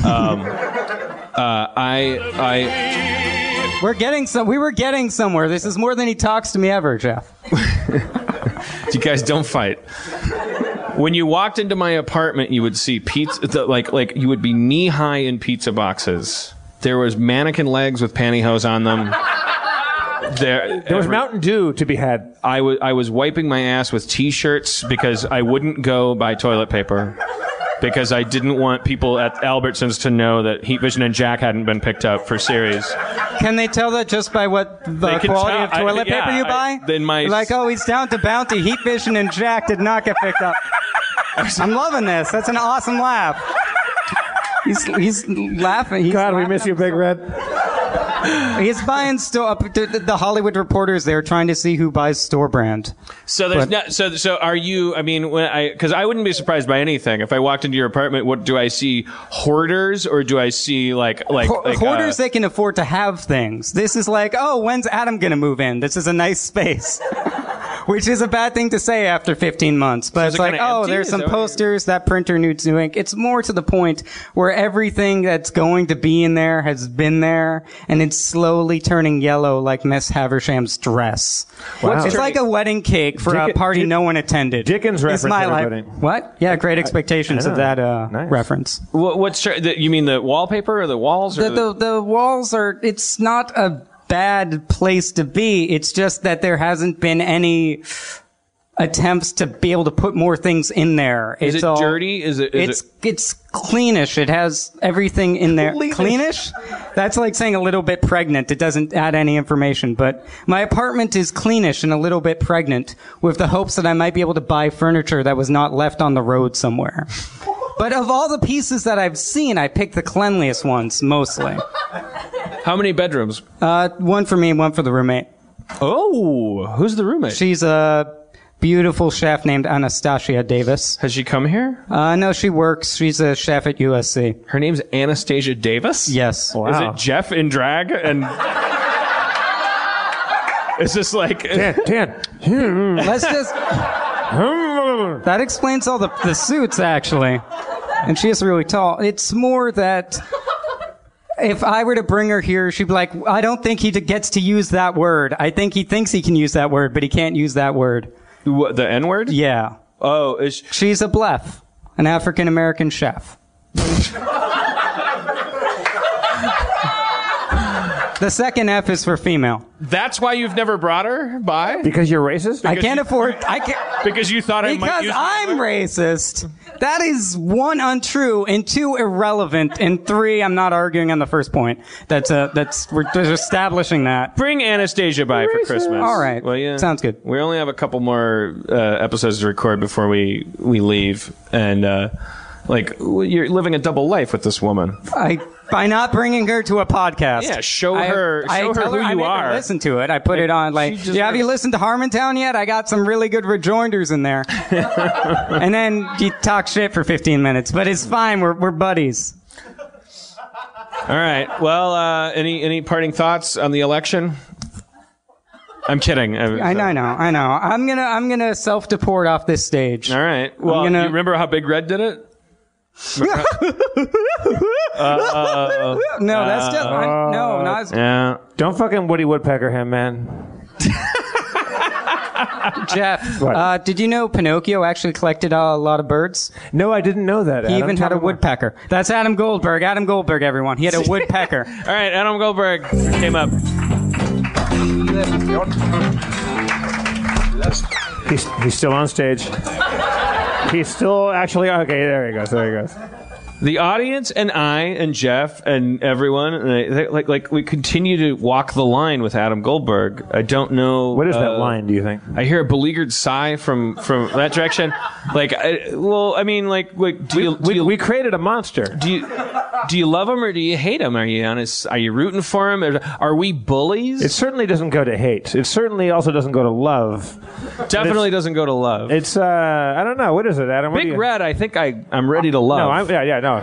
We were getting somewhere. This is more than he talks to me ever, Jeff. You guys don't fight. When you walked into my apartment, you would see pizza, like you would be knee high in pizza boxes. There was mannequin legs with pantyhose on them. There was Mountain Dew to be had. I was wiping my ass with T-shirts because I wouldn't go buy toilet paper because I didn't want people at Albertsons to know that Heat Vision and Jack hadn't been picked up for series. Can they tell that just by what the quality of toilet paper you buy? Like, oh, he's down to Bounty. Heat Vision and Jack did not get picked up. I'm loving this. That's an awesome laugh. He's laughing. God, we miss you, Big Red. He's buying the Hollywood Reporters. They're trying to see who buys store brand. So there's so are you? I mean, because I wouldn't be surprised by anything if I walked into your apartment. What do I see? Hoarders, or do I see like hoarders? They can afford to have things. This is like, oh, when's Adam gonna move in? This is a nice space. Which is a bad thing to say after 15 months. But it's like, oh, there's some posters, that printer needs new ink. It's more to the point where everything that's going to be in there has been there, and it's slowly turning yellow like Miss Haversham's dress. Wow. It's like a wedding cake for a party no one attended. Dickens reference, everybody. What? Yeah, Great Expectations of that nice reference. What's you mean the wallpaper or the walls? Or the walls are, it's not a bad place to be. It's just that there hasn't been any attempts to be able to put more things in there. Is it dirty? It's cleanish. It has everything in there. Cleanish? That's like saying a little bit pregnant. It doesn't add any information. But my apartment is cleanish and a little bit pregnant, with the hopes that I might be able to buy furniture that was not left on the road somewhere. But of all the pieces that I've seen, I picked the cleanliest ones, mostly. How many bedrooms? One for me and one for the roommate. Oh, who's the roommate? She's a beautiful chef named Anastasia Davis. Has she come here? No, she works. She's a chef at USC. Her name's Anastasia Davis? Yes. Wow. Is it Jeff in drag? And is this like... Dan. Let's just... That explains all the suits, actually. And she is really tall. It's more that... If I were to bring her here, she'd be like, I don't think he gets to use that word. I think he thinks he can use that word, but he can't use that word. What, the N-word? Yeah. Oh, she's a blef, an African-American chef. The second F is for female. That's why you've never brought her by? Because you're racist? I can't afford. I can't. Because you thought I might Because use I'm racist. That is 1, untrue, and 2, irrelevant, and 3, I'm not arguing on the first point. We're just establishing that. Bring Anastasia by for Christmas. All right. Well, yeah. Sounds good. We only have a couple more episodes to record before we leave, and you're living a double life with this woman. By not bringing her to a podcast. Yeah, show her who you are. Listen to it. I put it on have you listened to Harmontown yet? I got some really good rejoinders in there. And then you talk shit for 15 minutes, but it's fine. We're buddies. All right. Well, any parting thoughts on the election? I'm kidding. I know. I'm gonna self-deport off this stage. All right. Well, you remember how Big Red did it? No, that's just not as. Yeah. Don't fucking Woody Woodpecker him, man. Jeff, did you know Pinocchio actually collected a lot of birds? No, I didn't know that. He even had a woodpecker. That's Adam Goldberg. Adam Goldberg, everyone. He had a woodpecker. All right, Adam Goldberg came up. He's still on stage. He's still actually okay. There he goes. The audience and I and Jeff and everyone, we continue to walk the line with Adam Goldberg. I don't know what is that line. Do you think? I hear a beleaguered sigh from that direction. We created a monster. Do you love him or do you hate him? Are you rooting for him? Are we bullies? It certainly doesn't go to hate. It certainly also doesn't go to love. Definitely doesn't go to love. It's I don't know. What is it, Adam? Big Red. I think I'm ready to love. No.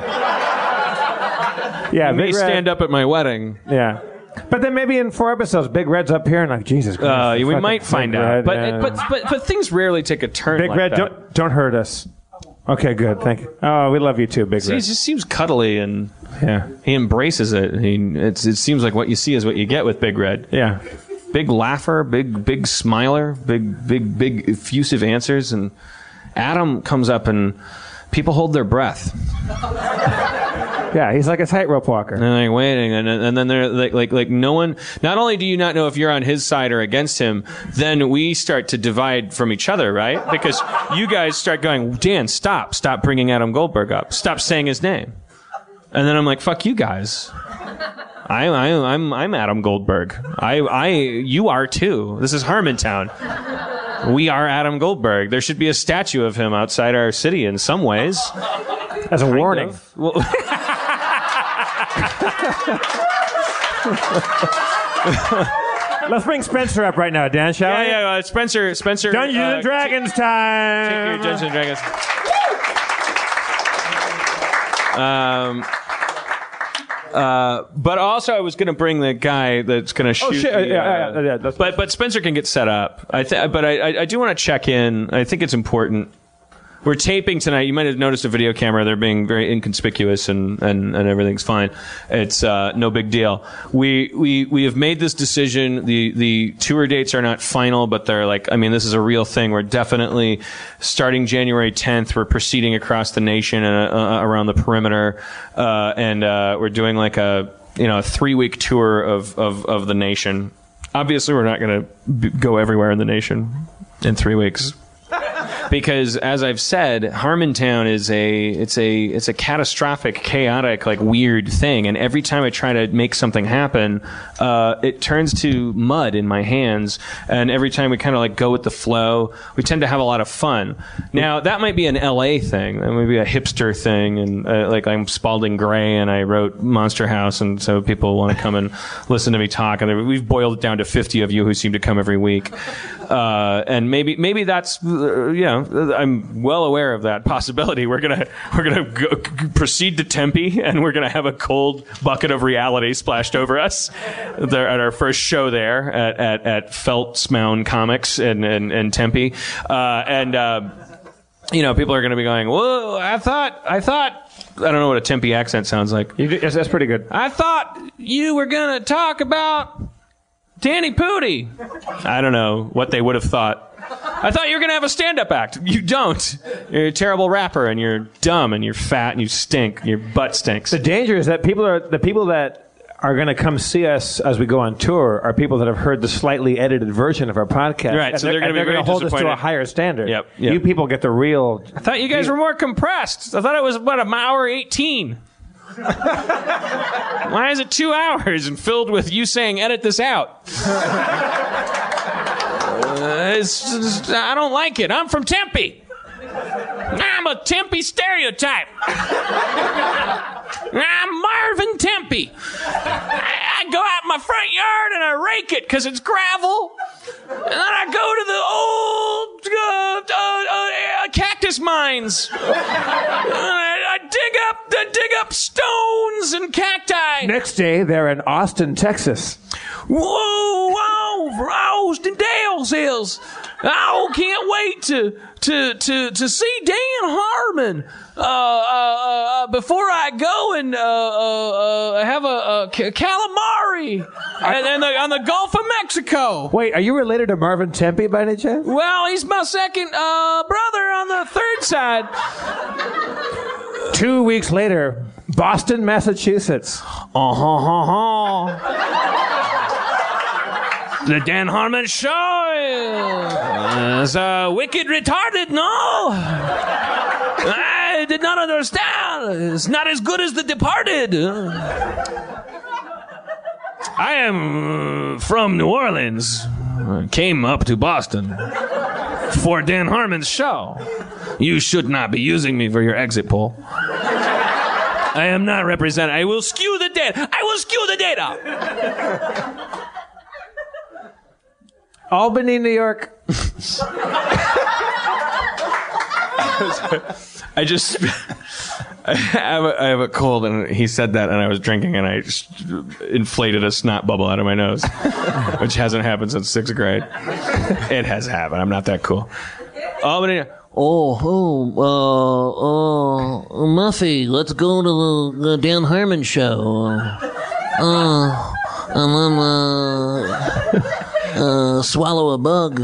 Yeah, you may stand up at my wedding. Yeah. But then maybe in 4 episodes, Big Red's up here and like, Jesus Christ. We might find out. But things rarely take a turn. Big Red, don't hurt us. Okay, good. Thank you. Oh, we love you too, Big Red. He just seems cuddly and he embraces it. It seems like what you see is what you get with Big Red. Yeah. Big laugher, big smiler, big effusive answers. And Adam comes up and people hold their breath. Yeah, he's like a tightrope walker. And they're waiting, and then they're like no one. Not only do you not know if you're on his side or against him, then we start to divide from each other, right? Because you guys start going, Dan, stop bringing Adam Goldberg up, stop saying his name, and then I'm like, fuck you guys. I'm Adam Goldberg. You are too. This is Harmontown. We are Adam Goldberg. There should be a statue of him outside our city in some ways. As a warning. Well, let's bring Spencer up right now, Dan, shall we? Yeah, Spencer. Dungeons and Dragons time. Take your Dungeons and Dragons. But also, I was going to bring the guy that's going to shoot. Oh shit! But Spencer can get set up. But I do want to check in. I think it's important. We're taping tonight. You might have noticed a video camera. They're being very inconspicuous and everything's fine. It's no big deal. We have made this decision. The tour dates are not final, but they're this is a real thing. We're definitely starting January 10th. We're proceeding across the nation and around the perimeter, and we're doing a 3-week tour of the nation. Obviously, we're not going to go everywhere in the nation in 3 weeks. Because, as I've said, Harmontown is a catastrophic, chaotic, weird thing. And every time I try to make something happen, it turns to mud in my hands. And every time we kind of go with the flow, we tend to have a lot of fun. Now, that might be an LA thing. That might be a hipster thing. And I'm Spalding Gray, and I wrote Monster House, and so people want to come and listen to me talk. And we've boiled it down to 50 of you who seem to come every week. And maybe that's I'm well aware of that possibility. We're gonna proceed to Tempe, and we're gonna have a cold bucket of reality splashed over us there at our first show there at Feltzmound Comics in Tempe, and people are gonna be going, whoa, I thought. I don't know what a Tempe accent sounds like. Yes, that's pretty good. I thought you were gonna talk about Danny Pudi. I don't know what they would have thought. I thought you were going to have a stand-up act. You don't. You're a terrible rapper, and you're dumb, and you're fat, and you stink. Your butt stinks. The danger is that the people that are going to come see us as we go on tour are people that have heard the slightly edited version of our podcast. Right, so they're going to be very hold us to disappointed. a higher standard. Yep. You people get the real. I thought you guys were more compressed. I thought it was, an hour 18. Why is it 2 hours and filled with you saying, edit this out? I don't like it. I'm from Tempe. I'm a Tempe stereotype. I'm Marvin Tempe. I go out in my front yard and I rake it because it's gravel. And then I go to the old cactus mines. I dig up stones and cacti. Next day, they're in Austin, Texas. Whoa, Austin Dales Hills. Oh, can't wait to see Dan Harmon before I go and have a calamari on the Gulf of Mexico. Wait, are you related to Marvin Tempe by any chance? Well, he's my second brother on the third side. 2 weeks later, Boston, Massachusetts. The Dan Harmon Show is wicked retarded, no? I did not understand. It's not as good as The Departed. I am from New Orleans. I came up to Boston for Dan Harmon's show. You should not be using me for your exit poll. I am not represented. I will skew the data. Albany, New York. I have a cold, and he said that, and I was drinking, and I just inflated a snot bubble out of my nose, which hasn't happened since 6th grade. It has happened. I'm not that cool. Albany. Muffy, let's go to the Dan Harmon show. And then, swallow a bug.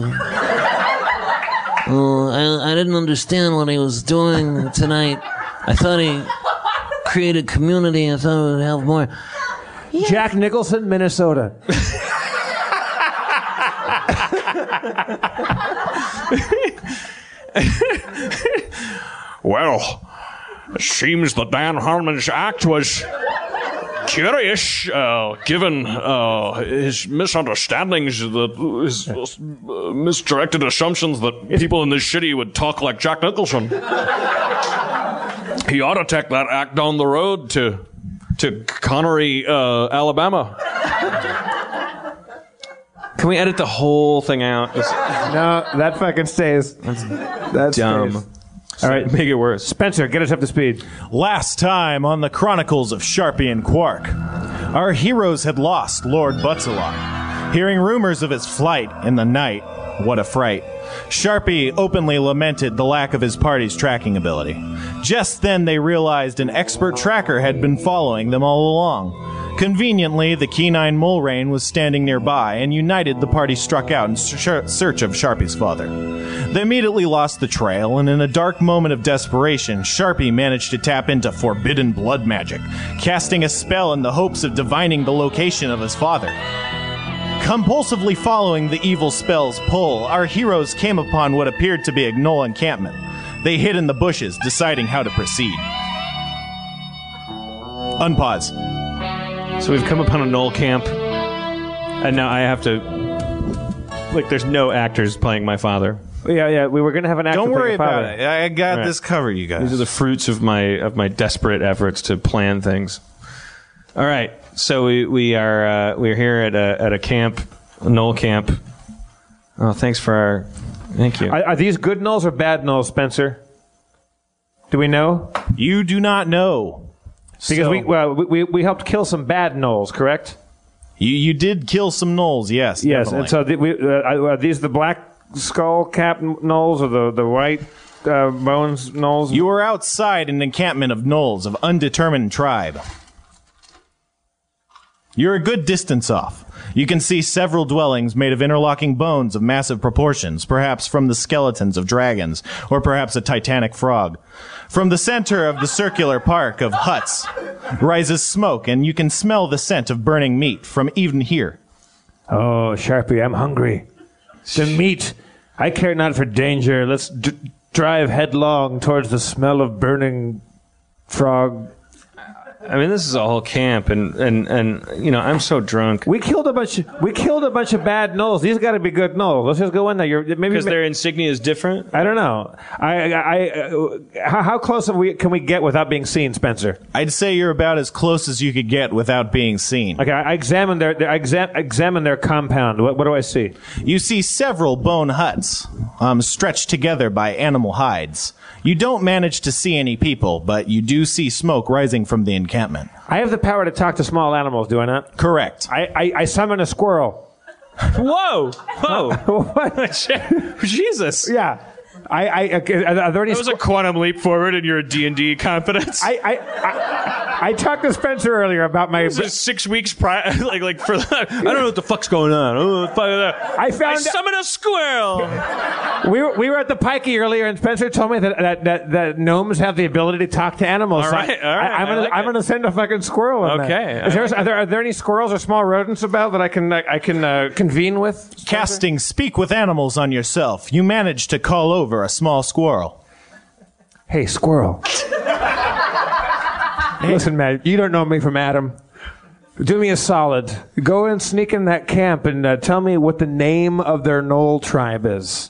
I didn't understand what he was doing tonight. I thought he created community. I thought it would have more. Yeah. Jack Nicholson, Minnesota. Well, it seems the Dan Harmon's act was curious, given his misunderstandings, his misdirected assumptions that people in this city would talk like Jack Nicholson. He ought to take that act down the road to Connery, Alabama. Can we edit the whole thing out? No, that fucking stays. That's dumb. Stays. All right, make it worse. Spencer, get us up to speed. Last time on the Chronicles of Sharpie and Quark, our heroes had lost Lord Butzelot. Hearing rumors of his flight in the night, what a fright. Sharpie openly lamented the lack of his party's tracking ability. Just then they realized an expert tracker had been following them all along. Conveniently, the Kenine Mulrain was standing nearby, and united the party struck out in search of Sharpie's father. They immediately lost the trail, and in a dark moment of desperation, Sharpie managed to tap into forbidden blood magic, casting a spell in the hopes of divining the location of his father. Compulsively following the evil spell's pull, our heroes came upon what appeared to be a Gnoll encampment. They hid in the bushes, deciding how to proceed. Unpause. So we've come upon a Gnoll camp, and now I have to... Like, there's no actors playing my father. Yeah, we were going to have an actor. Don't worry about father. It. I got this covered, you guys. These are the fruits of my desperate efforts to plan things. All right, so we're here at a camp, a Gnoll camp. Oh, thanks for thank you. Are these good Gnolls or bad Gnolls, Spencer? Do we know? You do not know. Because we helped kill some bad Gnolls, correct? You did kill some Gnolls, yes. Yes, definitely. and so are these the black skull cap Gnolls or the white bones Gnolls? You were outside an encampment of Gnolls of undetermined tribe. You're a good distance off. You can see several dwellings made of interlocking bones of massive proportions, perhaps from the skeletons of dragons, or perhaps a titanic frog. From the center of the circular park of huts rises smoke, and you can smell the scent of burning meat from even here. Oh, Sharpie, I'm hungry. The meat. I care not for danger. Let's drive headlong towards the smell of burning frog. I mean, this is a whole camp, and you know, I'm so drunk. We killed a bunch of bad gnolls. These got to be good gnolls. Let's just go in there. Because their insignia is different. I don't know. How close can we get without being seen, Spencer? I'd say you're about as close as you could get without being seen. Okay, I examine their compound. What do I see? You see several bone huts, stretched together by animal hides. You don't manage to see any people, but you do see smoke rising from the encampment. I have the power to talk to small animals, do I not? Correct. I summon a squirrel. Whoa! What? Jesus! Yeah. Are there any? That was a quantum leap forward in your D&D confidence. I talked to Spencer earlier about my 6 weeks prior. like for I don't know what the fuck's going on. I summon a squirrel. We were at the Pikey earlier, and Spencer told me that gnomes have the ability to talk to animals. All right. I'm gonna send a fucking squirrel in okay. Are there any squirrels or small rodents about that I can convene with? Spencer? Casting Speak with Animals on yourself, you manage to call over a small squirrel. Hey, squirrel. Listen, man, you don't know me from Adam. Do me a solid. Go and sneak in that camp and tell me what the name of their Gnoll tribe is.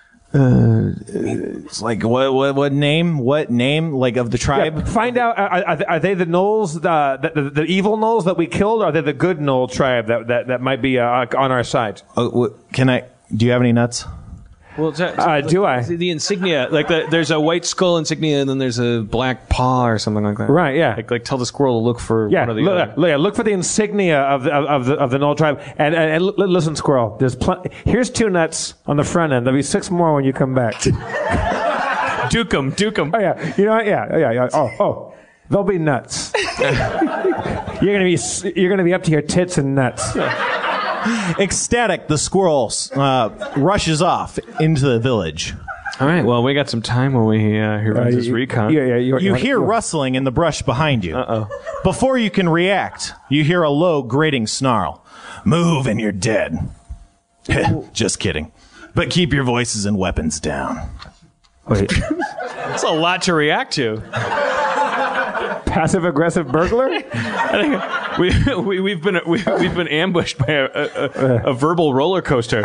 It's like what name? What name? Like of the tribe? Yeah, find out. Are they the Gnolls, the evil Gnolls that we killed? Or are they the good Gnoll tribe that might be on our side? Do you have any nuts? Well, do I? The insignia, there's a white skull insignia, and then there's a black paw or something like that. Right? Yeah. Like tell the squirrel to look for one of the other. Look for the insignia of the Gnoll tribe. And listen, squirrel. Here's 2 nuts on the front end. There'll be 6 more when you come back. Duke 'em. Oh yeah. You know what? Yeah. Oh. They'll be nuts. You're gonna be up to your tits and nuts. Ecstatic, the squirrel rushes off into the village. All right, well, we got some time when he runs his recon. You hear rustling in the brush behind you. Uh-oh. Before you can react, you hear a low, grating snarl. Move and you're dead. Just kidding. But keep your voices and weapons down. Wait. That's a lot to react to. Passive-aggressive burglar? I think we've been ambushed by a verbal roller coaster.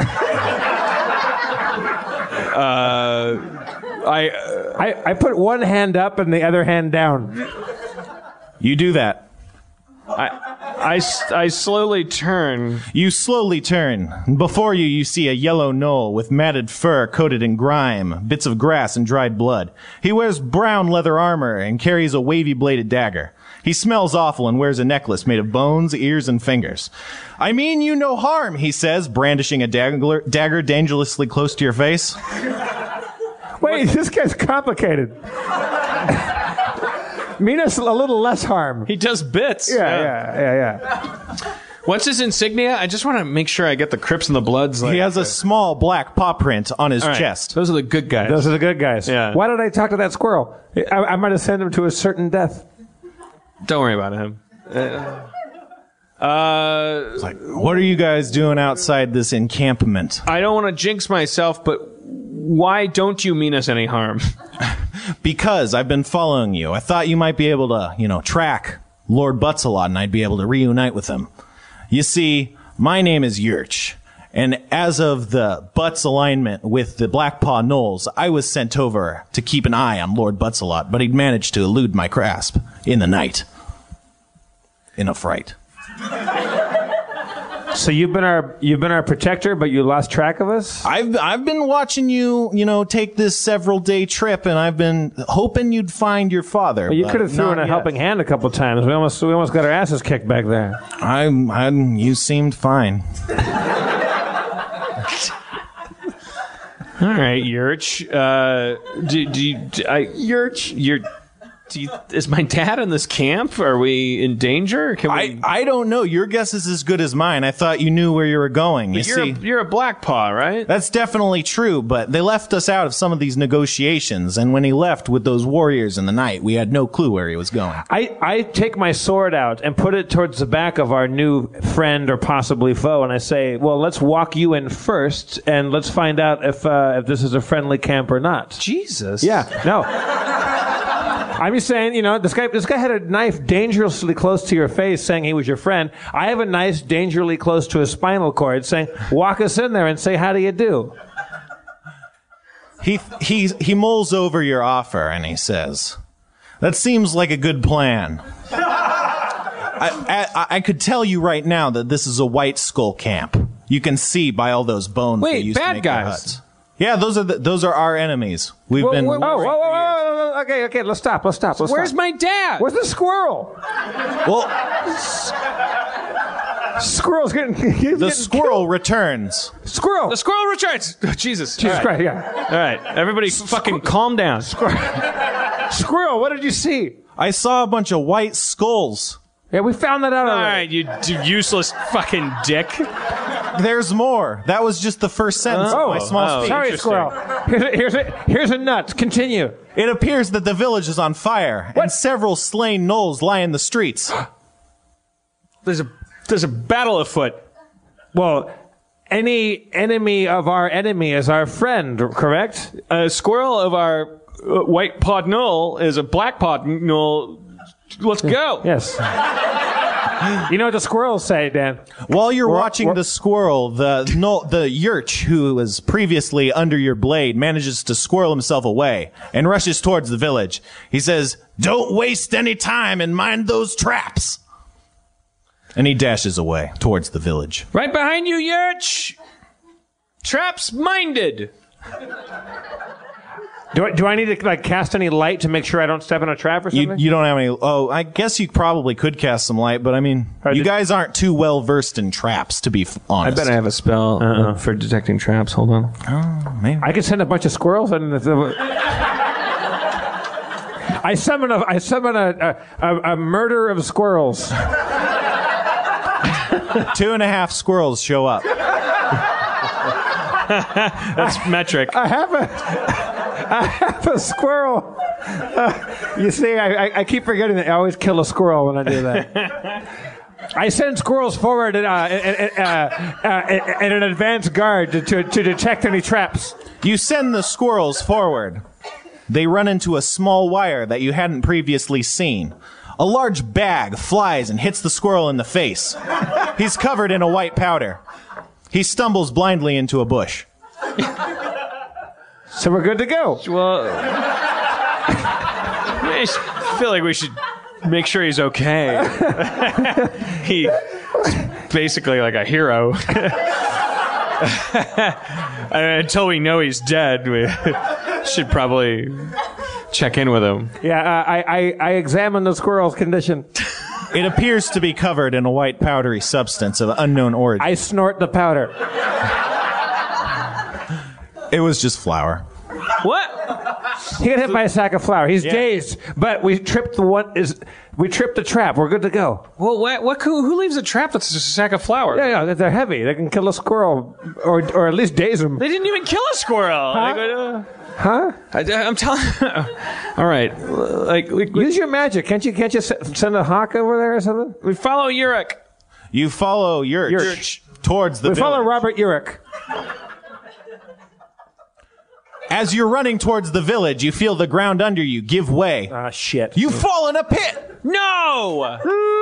I put one hand up and the other hand down. You do that. I slowly turn. You slowly turn. Before you, you see a yellow gnoll with matted fur coated in grime, bits of grass, and dried blood. He wears brown leather armor and carries a wavy-bladed dagger. He smells awful and wears a necklace made of bones, ears, and fingers. I mean you no harm, he says, brandishing a dagger dangerously close to your face. Wait, this guy's complicated. Mean us a little less harm. He does bits. Yeah. What's his insignia? I just want to make sure I get the Crips and the Bloods. He has a small black paw print on his chest. Those are the good guys. Yeah. Why did I talk to that squirrel? I might have sent him to a certain death. Don't worry about him. It's like, what are you guys doing outside this encampment? I don't want to jinx myself, but why don't you mean us any harm? Because I've been following you. I thought you might be able to, track Lord Butzelot, and I'd be able to reunite with him. You see, my name is Yurch, and as of the Butts alignment with the Blackpaw Gnolls, I was sent over to keep an eye on Lord Butzelot, but he'd managed to elude my grasp in the night. In a fright. So you've been our protector, but you lost track of us? I've been watching you, take this several day trip, and I've been hoping you'd find your father. Well, you could have thrown a helping hand a couple times. We almost got our asses kicked back there. You seemed fine. All right, Yurch. Yurch, Is my dad in this camp? Are we in danger? I don't know. Your guess is as good as mine. I thought you knew where you were going. You're a Black Paw, right? That's definitely true, but they left us out of some of these negotiations, and when he left with those warriors in the night, we had no clue where he was going. I take my sword out and put it towards the back of our new friend or possibly foe, and I say, well, let's walk you in first, and let's find out if this is a friendly camp or not. Jesus. Yeah. No. I'm just saying, this guy had a knife dangerously close to your face saying he was your friend. I have a knife dangerously close to his spinal cord saying, walk us in there and say, how do you do? He mulls over your offer and he says, that seems like a good plan. I could tell you right now that this is a White Skull camp. You can see by all those bones they used to make their huts. Yeah, those are our enemies. We've been. Whoa. Okay. Let's stop. Where's my dad? Where's the squirrel? Well, squirrel's getting. The squirrel returns. Squirrel. The squirrel returns. Oh, Jesus Christ! Yeah. All right, everybody, fucking calm down. Squirrel, what did you see? I saw a bunch of white skulls. Yeah, we found that out already. All right, you useless fucking dick. There's more. That was just the first sentence of my small speech. Sorry, Squirrel. Here's a nut. Continue. It appears that the village is on fire, and several slain gnolls lie in the streets. There's a battle afoot. Well, any enemy of our enemy is our friend, correct? A squirrel of our white-pawed gnoll is a black-pawed gnoll. Let's go. Yes. You know what the squirrels say, Dan? While you're watching the squirrel, the Yurch, who was previously under your blade, manages to squirrel himself away and rushes towards the village. He says, "Don't waste any time and mind those traps." And he dashes away towards the village. Right behind you, Yurch. Traps minded. Do I need to cast any light to make sure I don't step in a trap or something? You don't have any. Oh, I guess you probably could cast some light, but I mean, you guys aren't too well versed in traps, to be honest. I bet I have a spell for detecting traps. Hold on. Oh, maybe. I could send a bunch of squirrels and I summon a murder of squirrels. 2.5 squirrels show up. That's metric. I have a squirrel. You see, I keep forgetting that I always kill a squirrel when I do that. I send squirrels forward in an advanced guard to detect any traps. You send the squirrels forward. They run into a small wire that you hadn't previously seen. A large bag flies and hits the squirrel in the face. He's covered in a white powder. He stumbles blindly into a bush. So we're good to go. Well, I feel like we should make sure he's okay. He's basically like a hero. Until we know he's dead, we should probably check in with him. Yeah, I examined the squirrel's condition. It appears to be covered in a white powdery substance of unknown origin. I snort the powder. It was just flour. What? He got hit by a sack of flour. He's dazed, but we tripped the trap. We're good to go. Well, who leaves a trap that's just a sack of flour? Yeah, they're heavy. They can kill a squirrel, or at least daze them. They didn't even kill a squirrel. Huh? I'm telling. All right, use your magic. Can't you send a hawk over there or something? We follow Uruk. You follow Yurch towards the village. We follow Robert Uruk. As you're running towards the village, you feel the ground under you give way. Ah, shit. You fall in a pit! No!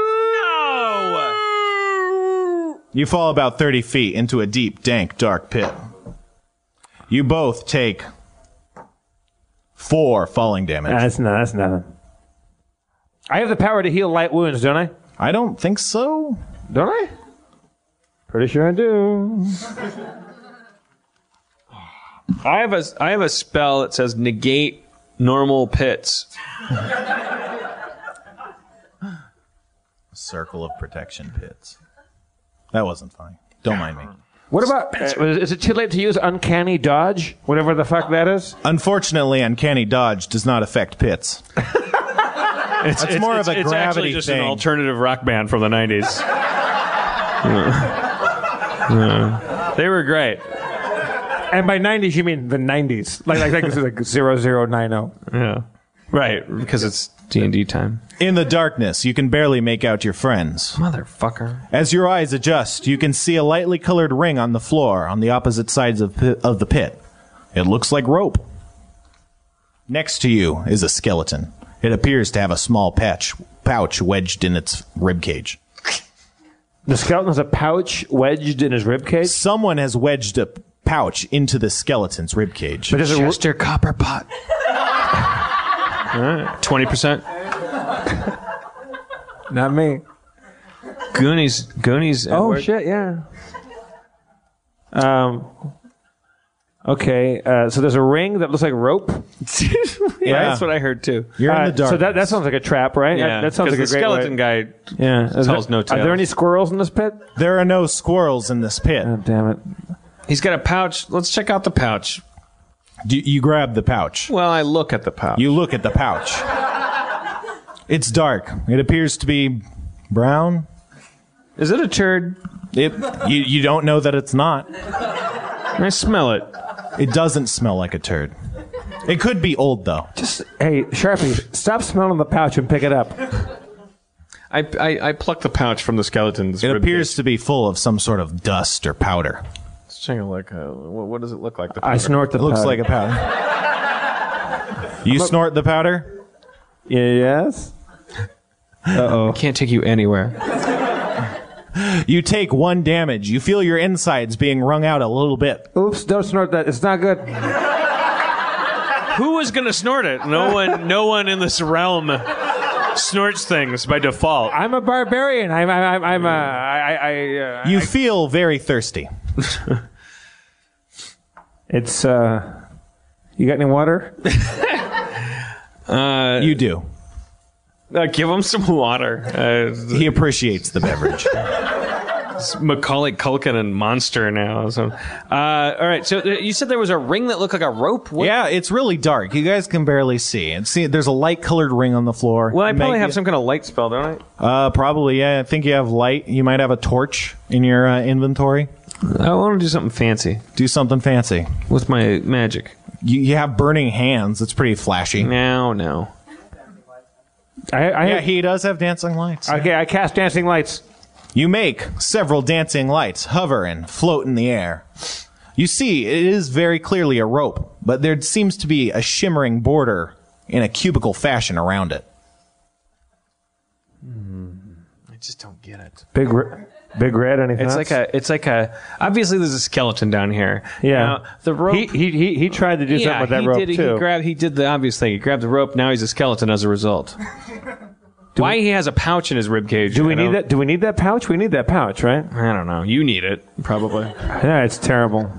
No! You fall about 30 feet into a deep, dank, dark pit. You both take 4 falling damage. That's nothing. I have the power to heal light wounds, don't I? I don't think so. Don't I? Pretty sure I do. I have a spell that says negate normal pits. Circle of protection pits. That wasn't funny. Don't mind me. What about, is it too late to use uncanny dodge? Whatever the fuck that is? Unfortunately, uncanny dodge does not affect pits. It's more of a it's gravity actually just thing. an alternative rock band from the 90s. They were great. And by 90s, you mean the 90s. Like this is like 0090. Yeah. Right, because it's D&D time. In the darkness, you can barely make out your friends. Motherfucker. As your eyes adjust, you can see a lightly colored ring on the floor on the opposite sides of the pit. It looks like rope. Next to you is a skeleton. It appears to have a small pouch wedged in its ribcage. The skeleton has a pouch wedged in his ribcage? Someone has wedged a pouch into the skeleton's ribcage. But is it Chester Copperpot. 20%. Not me. Goonies. Oh, Edward. shit, yeah. Okay, so there's a ring that looks like rope. Yeah, that's what I heard too. You're in the dark. So that sounds like a trap, right? Yeah, that sounds like a the great skeleton way. guy Yeah, tells no tales. Are there any squirrels in this pit? There are no squirrels in this pit. Oh, damn it. He's got a pouch. Let's check out the pouch. You grab the pouch. Well, I look at the pouch. You look at the pouch. It's dark. It appears to be brown. Is it a turd? You don't know that it's not. I smell it. It doesn't smell like a turd. It could be old, though. Just, hey, Sharpie, stop smelling the pouch and pick it up. I pluck the pouch from the skeleton's It rib appears cage. to be full of some sort of dust or powder. Let's check a look. What does it look like? The I powder? snort the It looks powder. like a powder. You snort the powder? Yes? Uh-oh. Can't take you anywhere. You take 1 damage. You feel your insides being wrung out a little bit. Oops, don't snort that. It's not good. Who was going to snort it? No one in this realm snorts things by default. I'm a barbarian. You feel very thirsty. It's, you got any water? You do. Give him some water. He appreciates the beverage. It's Macaulay Culkin and Monster now. So, all right. So you said there was a ring that looked like a rope. What? Yeah, it's really dark. You guys can barely see. And see, there's a light-colored ring on the floor. Well, I probably have some kind of light spell, don't I? Probably, yeah. I think you have light. You might have a torch in your inventory. I want to do something fancy. Do something fancy. With my magic. You have burning hands. It's pretty flashy. No. Yeah, he does have dancing lights. Okay, I cast dancing lights. You make several dancing lights hover and float in the air. You see, it is very clearly a rope, but there seems to be a shimmering border in a cubical fashion around it. I just don't get it. Big red, anything else? It's like a. Obviously, there's a skeleton down here. Yeah. Now, the rope. He tried to do something with that rope, too. He did the obvious thing. He grabbed the rope. Now he's a skeleton as a result. Why he has a pouch in his ribcage? Do we need that? Do we need that pouch? We need that pouch, right? I don't know. You need it, probably. Yeah, it's terrible.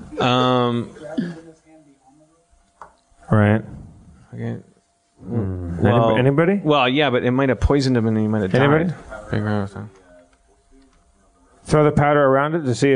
Right. Okay. Anybody? Well, yeah, but it might have poisoned him and he might have died. Anybody? Throw the powder around it to see if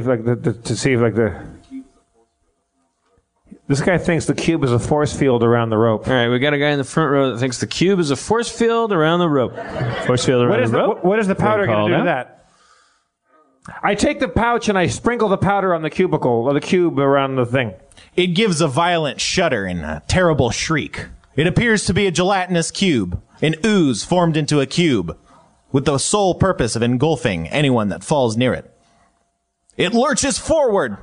This guy thinks the cube is a force field around the rope. All right, we got a guy in the front row that thinks the cube is a force field around the rope. Force field around the rope. What is the powder going to do to that? I take the pouch and I sprinkle the powder on the cubicle, or the cube around the thing. It gives a violent shudder and a terrible shriek. It appears to be a gelatinous cube, an ooze formed into a cube, with the sole purpose of engulfing anyone that falls near it. It lurches forward.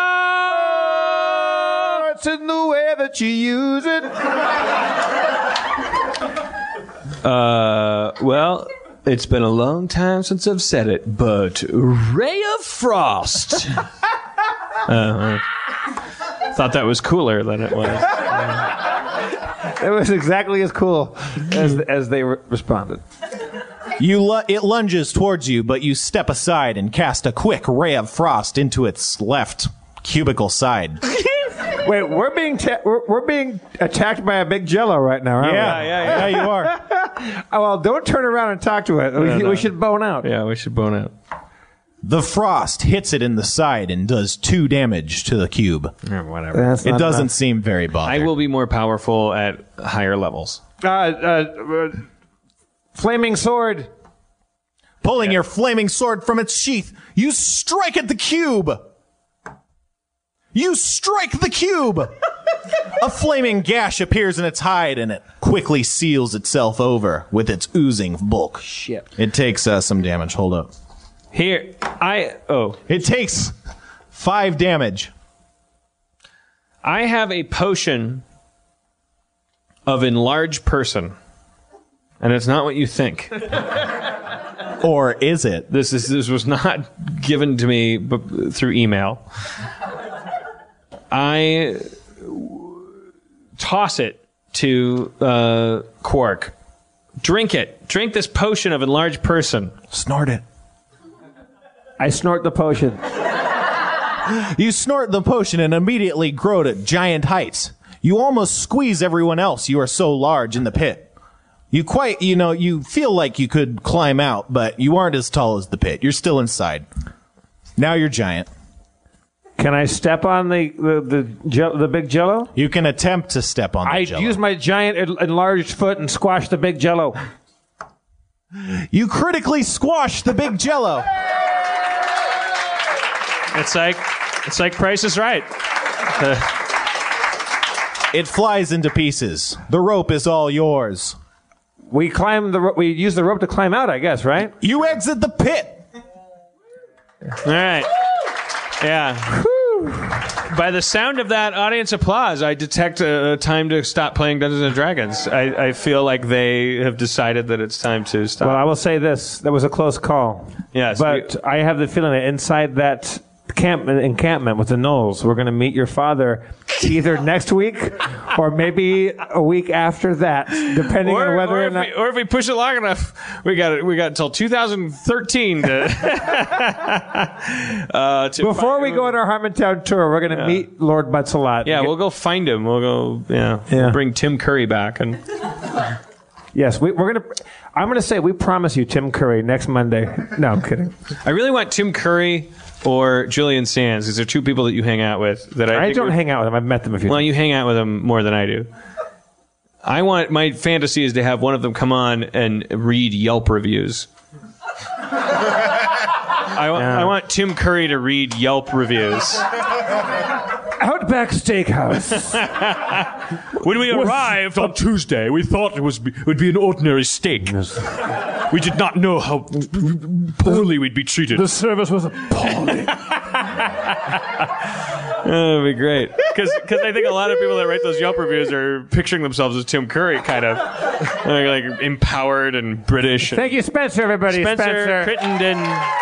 Whoa! It's in the way that you use it. Well, it's been a long time since I've said it, but Ray of Frost. Thought that was cooler than it was. It was exactly as cool as they responded. It lunges towards you, but you step aside and cast a quick ray of frost into its left cubicle side. Wait, we're being attacked by a big jello right now, aren't we? Yeah, you are. Oh, well, don't turn around and talk to it. We should bone out. Yeah, we should bone out. The frost hits it in the side and does 2 damage to the cube. Whatever. It doesn't seem very bothered. I will be more powerful at higher levels. Flaming sword. Pulling your flaming sword from its sheath, you strike at the cube. You strike the cube. A flaming gash appears in its hide, and it quickly seals itself over with its oozing bulk. Shit. It takes some damage. Hold up. It takes 5 damage. I have a potion of enlarged person, and it's not what you think. Or is it? This was not given to me through email. I toss it to Quark. Drink it. Drink this potion of enlarged person. Snort it. I snort the potion. You snort the potion and immediately grow to giant heights. You almost squeeze everyone else. You are so large in the pit. You feel like you could climb out, but you aren't as tall as the pit. You're still inside. Now you're giant. Can I step on the big jello? You can attempt to step on the jello. I use my giant enlarged foot and squash the big jello. You critically squash the big jello. It's like Price is Right. It flies into pieces. The rope is all yours. We use the rope to climb out, I guess, right? You exit the pit. All right. Yeah. By the sound of that audience applause, I detect a time to stop playing Dungeons and Dragons. I feel like they have decided that it's time to stop. Well, I will say this. That was a close call. Yes. But I have the feeling that inside that encampment with the gnolls, we're going to meet your father either next week or maybe a week after that, depending on whether or not. Or if we push it long enough, we got until 2013 to. Before we go on our Harmontown tour, we're going to meet Lord Butts-a-Lot. Yeah, we'll go find him. We'll go. We'll bring Tim Curry back and. Yes, we're gonna. I'm gonna say we promise you Tim Curry next Monday. No, I'm kidding. I really want Tim Curry or Julian Sands. These are two people that you hang out with. That I don't hang out with them. I've met them a few times. Well, you hang out with them more than I do. My fantasy is to have one of them come on and read Yelp reviews. I want Tim Curry to read Yelp reviews. Outback Steakhouse. When we arrived on Tuesday, we thought it would be an ordinary steak. We did not know how poorly we'd be treated. The service was appalling. That'd be great. Because I think a lot of people that write those Yelp reviews are picturing themselves as Tim Curry, kind of. Like empowered and British. Thank you, Spencer, everybody. Spencer Crittenden.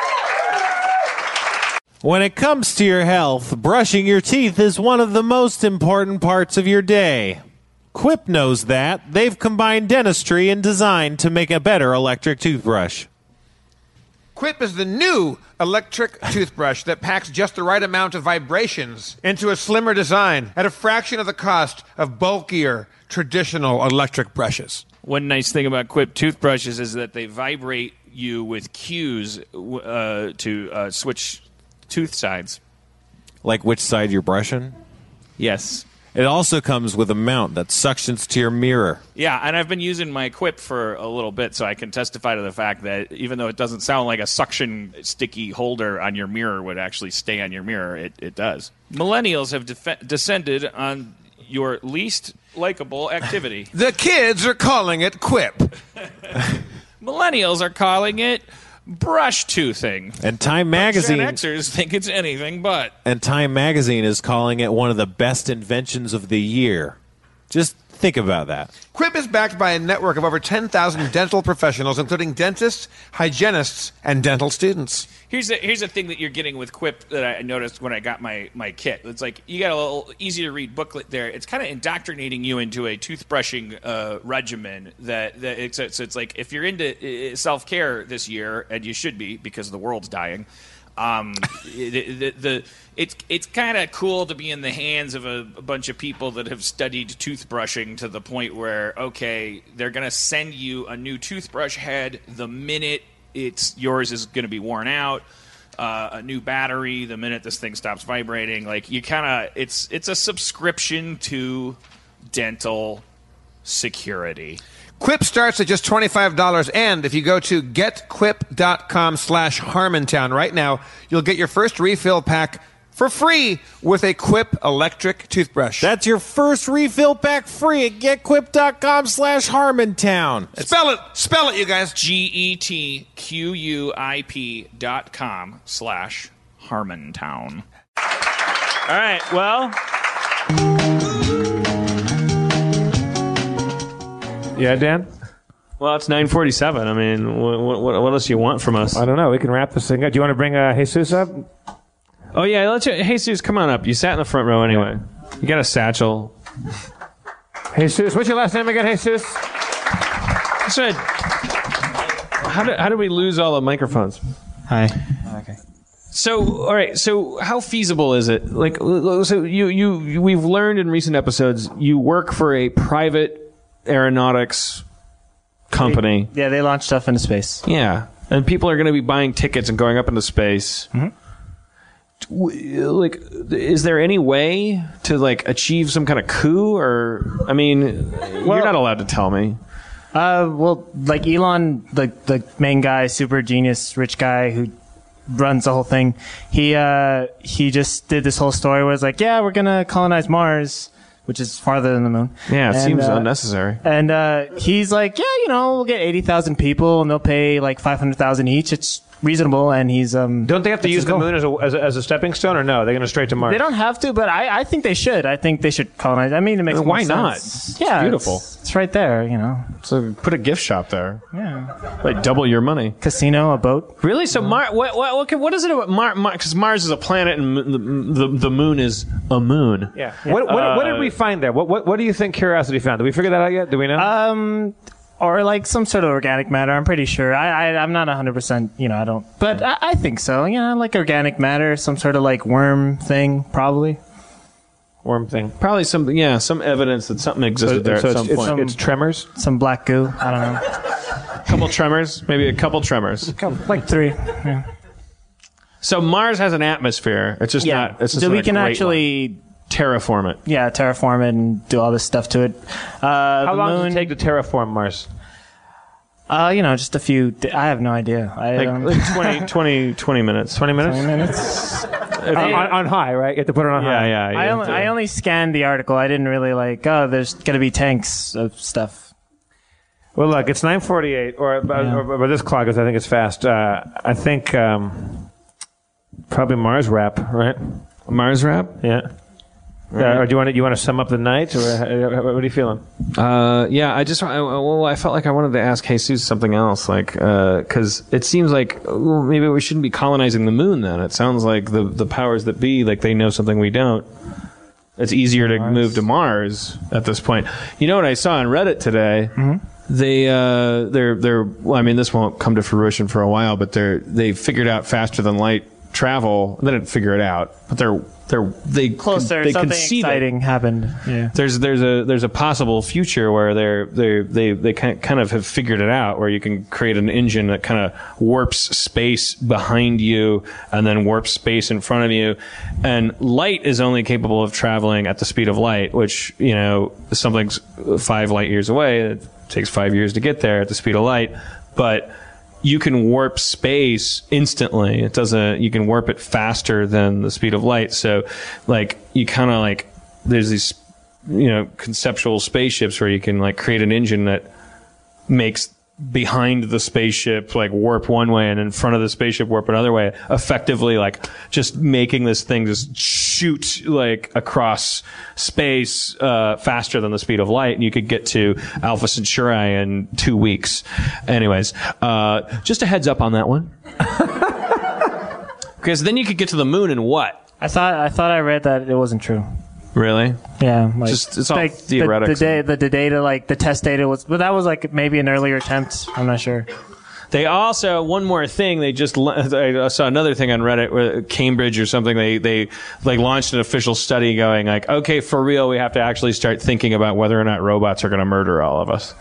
When it comes to your health, brushing your teeth is one of the most important parts of your day. Quip knows that. They've combined dentistry and design to make a better electric toothbrush. Quip is the new electric toothbrush that packs just the right amount of vibrations into a slimmer design at a fraction of the cost of bulkier, traditional electric brushes. One nice thing about Quip toothbrushes is that they vibrate you with cues to switch tooth sides. Like which side you're brushing? Yes. It also comes with a mount that suctions to your mirror. Yeah, and I've been using my Quip for a little bit, so I can testify to the fact that even though it doesn't sound like a suction sticky holder on your mirror would actually stay on your mirror, it does. Millennials have descended on your least likable activity. The kids are calling it Quip. Millennials are calling it brush toothing. And Time Magazine... Gen Xers think it's anything but. And Time Magazine is calling it one of the best inventions of the year. Just think about that. Quip is backed by a network of over 10,000 dental professionals, including dentists, hygienists, and dental students. Here's a thing that you're getting with Quip that I noticed when I got my kit. It's like you got a little easy-to-read booklet there. It's kind of indoctrinating you into a toothbrushing regimen. It's like if you're into self-care this year, and you should be because the world's dying, it's kind of cool to be in the hands of a bunch of people that have studied toothbrushing to the point where, okay, they're going to send you a new toothbrush head the minute yours is going to be worn out, a new battery the minute this thing stops vibrating. Like you kind of, it's a subscription to dental security. Quip starts at just $25, and if you go to getquip.com/Harmontown right now, you'll get your first refill pack for free with a Quip electric toothbrush. That's your first refill pack free at getquip.com/Harmontown. Spell it, you guys. GETQUIP.com/Harmontown. All right, well. Yeah, Dan? Well, it's 9:47. I mean, what else do you want from us? I don't know. We can wrap this thing up. Do you want to bring Jesus up? Oh, yeah. Jesus, come on up. You sat in the front row anyway. You got a satchel. Jesus, what's your last name again, Jesus? That's right. How did we lose all the microphones? Hi. Okay. So, all right. So, how feasible is it? Like, so we've learned in recent episodes, you work for a private aeronautics company. They launch stuff into space. Yeah, and people are going to be buying tickets and going up into space. Mm-hmm. Like, is there any way to like achieve some kind of coup? Or, I mean, you're not allowed to tell me. Well, like Elon, the main guy, super genius, rich guy who runs the whole thing. He just did this whole story where it's like, yeah, we're gonna colonize Mars, which is farther than the moon. Yeah, it seems unnecessary. And he's like, yeah, we'll get 80,000 people, and they'll pay like 500,000 each. It's reasonable, and he's Don't they have to use the moon as a stepping stone, or no? They're going to straight to Mars. They don't have to, but I think they should. I think they should colonize. I mean, it makes why more not? sense. Yeah, beautiful. It's right there, So put a gift shop there. Yeah, like double your money. Casino, a boat. Really? So what is it about Mars? Because Mars is a planet, and the moon is a moon. Yeah. What did we find there? What do you think Curiosity found? Did we figure that out yet? Do we know? Or like some sort of organic matter. I'm pretty sure. I'm not 100%. I don't. But I think so. Like organic matter, some sort of like worm thing, probably. Worm thing. Probably some evidence that something existed there at some point. It's tremors. Some black goo. I don't know. A couple tremors, maybe a couple tremors. Like 3. Yeah. So Mars has an atmosphere. It's just not. It's just so not we can actually terraform it. Yeah, terraform it and do all this stuff to it. How long does it take to terraform Mars? Just a few. I have no idea. Like 20 minutes. 20 minutes. 20 minutes. On high, right? You have to put it on high. Yeah. I only scanned the article. I didn't really there's going to be tanks of stuff. Well, look, it's 9:48, or by this clock, I think it's fast. I think probably Mars wrap, right? Mars wrap? Yeah. Right. Or do you want to sum up the night, or what are you feeling? Yeah, I felt like I wanted to ask Jesus something else, because it seems like maybe we shouldn't be colonizing the moon. Then it sounds like the powers that be, like they know something we don't. It's easier to move to Mars at this point. You know what I saw on Reddit today? Mm-hmm. They're well, I mean, this won't come to fruition for a while, but they figured out faster than light travel. They didn't figure it out, but they closer. They something concede exciting happened. Yeah. There's a possible future where they kind of have figured it out, where you can create an engine that kind of warps space behind you and then warps space in front of you. And light is only capable of traveling at the speed of light, which something's 5 light years away. It takes 5 years to get there at the speed of light, but you can warp space instantly. It doesn't. You can warp it faster than the speed of light. So, you kind of there's these, conceptual spaceships where you can create an engine that makes behind the spaceship warp one way and in front of the spaceship warp another way, effectively just making this thing just shoot across space faster than the speed of light, and you could get to Alpha Centauri in 2 weeks. Anyways, just a heads up on that one. Because then you could get to the moon in what? I thought I read that it wasn't true. Really? Yeah. It's all theoretical. The data, the test data was, but that was maybe an earlier attempt. I'm not sure. They also, one more thing, I saw another thing on Reddit where Cambridge or something, they like launched an official study going like, okay, for real, we have to actually start thinking about whether or not robots are going to murder all of us.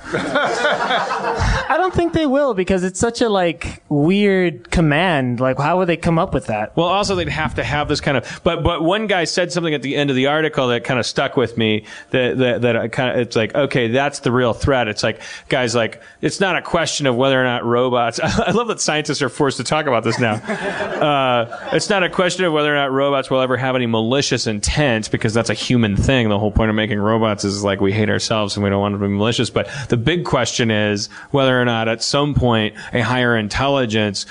I don't think they will, because it's such a like weird command. Like, how would they come up with that? Well, also they'd have to have this kind of, but one guy said something at the end of the article that kind of stuck with me, that I kind of, it's like, okay, that's the real threat. It's like, guys, like, it's not a question of whether or not robots, I love that scientists are forced to talk about this now. It's not a question of whether or not robots will ever have any malicious intent, because that's a human thing. The whole point of making robots is like, we hate ourselves and we don't want to be malicious. But the big question is whether or not at some point a higher intelligence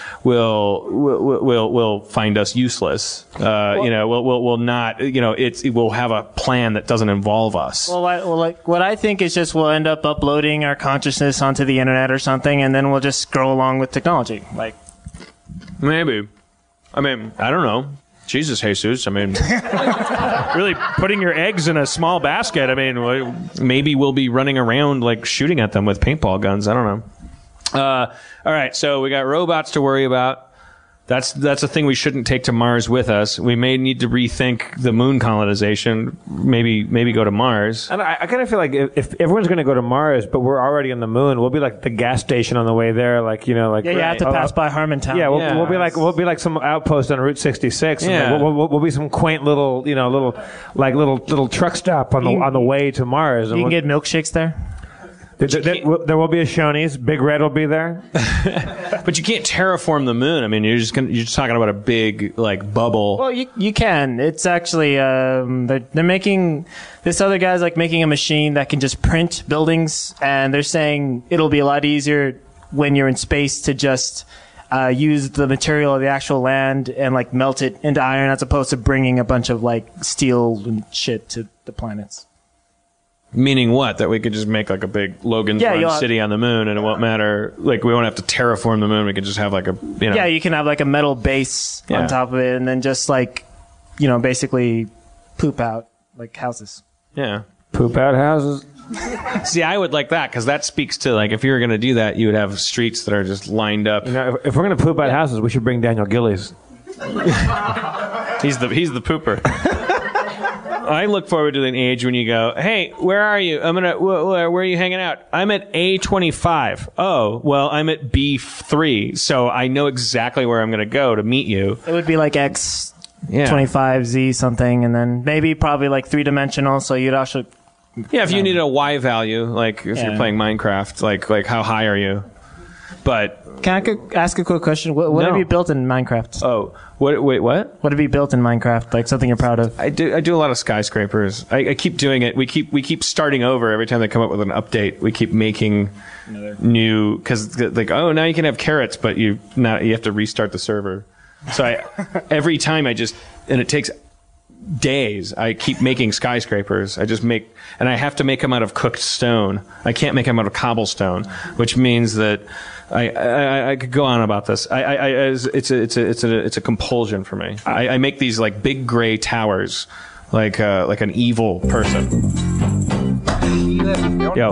will find us useless. Will not, it will have a plan that doesn't involve us. Well, like what I think is just we'll end up uploading our consciousness onto the internet or something, and then we'll just grow along with technology. Like, maybe. I mean, I don't know. Jesus, Jesus. I mean, really putting your eggs in a small basket. I mean, maybe we'll be running around like shooting at them with paintball guns. I don't know. All right, so we got robots to worry about. That's a thing we shouldn't take to Mars with us. We may need to rethink the moon colonization. Maybe go to Mars. And I kind of feel like if everyone's going to go to Mars, but we're already on the moon, we'll be like the gas station on the way there. Like you have to pass by Harmontown. Yeah, we'll be like some outpost on Route 66. Yeah. And we'll be some quaint little truck stop on the way to Mars. You can get milkshakes there. There will be a Shoney's. Big Red will be there. But you can't terraform the moon. I mean, you're just talking about a big like bubble. Well, you can. It's actually they're making this other guy's like making a machine that can just print buildings, and they're saying it'll be a lot easier when you're in space to just use the material of the actual land and like melt it into iron, as opposed to bringing a bunch of like steel and shit to the planets. Meaning what? That we could just make like a big Logan's Run city on the moon, and it won't matter. Like, we won't have to terraform the moon. We could just have like a, Yeah, you can have like a metal base on top of it, and then just like, basically poop out like houses. Yeah. Poop out houses. See, I would like that, because that speaks to like, if you were going to do that, you would have streets that are just lined up. If we're going to poop out houses, we should bring Daniel Gillies. He's the pooper. I look forward to the age when you go, hey, where are you? Where are you hanging out? I'm at A25. Oh, well, I'm at B3, so I know exactly where I'm going to go to meet you. It would be like X25, Z something, and then maybe probably like three-dimensional, so you'd also... Yeah, if you needed a Y value, like if you're playing Minecraft, like how high are you? But... Can I ask a quick question? What have you built in Minecraft? Oh, wait, what? What have you built in Minecraft? Like something you're proud of? I do a lot of skyscrapers. I keep doing it. We keep starting over every time they come up with an update. We keep making new, because like, oh, now you can have carrots, but you have to restart the server. So every time and it takes days. I keep making skyscrapers. And I have to make them out of cooked stone. I can't make them out of cobblestone, which means that I could go on about this. It's a compulsion for me. I make these like big gray towers, like an evil person. Yo.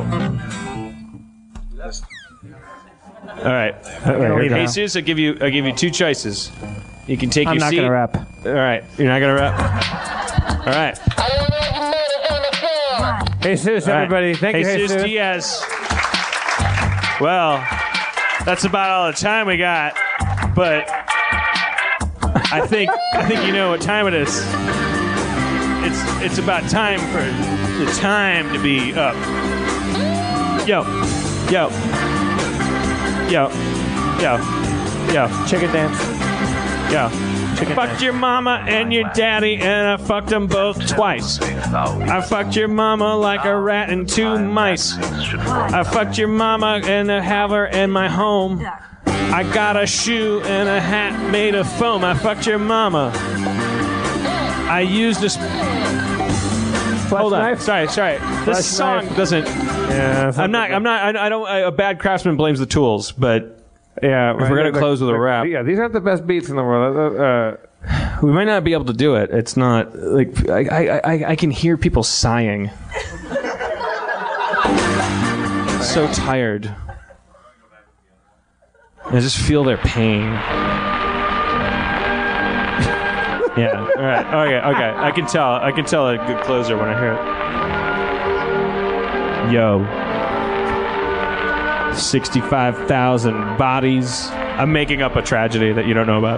All right. Hey, Jesus, I'll give you two choices. You can take I'm your not seat. gonna rap. All right. You're not gonna rap. All right. Jesus, everybody. Thank you, Jesus Jesus. Diaz. Well, that's about all the time we got. But I think you know what time it is. It's about time for the time to be up. Yo. Chicken dance. Yo. I fucked your mama and your daddy, and I fucked them both twice. I fucked your mama like a rat and two mice. I fucked your mama and I have her in my home. I got a shoe and a hat made of foam. I fucked your mama. I used a... Hold on. Sorry. This song doesn't... Yeah. I don't... A bad craftsman blames the tools, but... Yeah, if we're going to close with a rap. Yeah, these aren't the best beats in the world. We might not be able to do it. It's not like I can hear people sighing. So tired. I just feel their pain. Yeah. All right. Okay. I can tell a good closer when I hear it. Yo. 65,000 bodies. I'm making up a tragedy that you don't know about.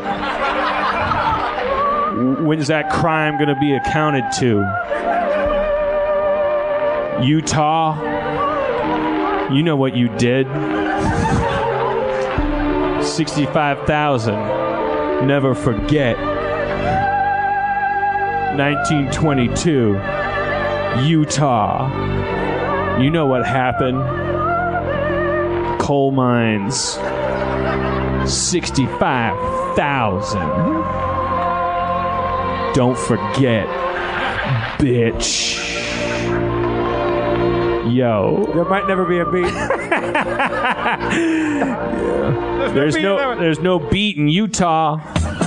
When's that crime going to be accounted to? Utah, you know what you did. 65,000. Never forget. 1922, Utah. You know what happened. Coal mines. 65,000. Don't forget, bitch. Yo. There might never be a beat. Yeah. There's no beat in Utah.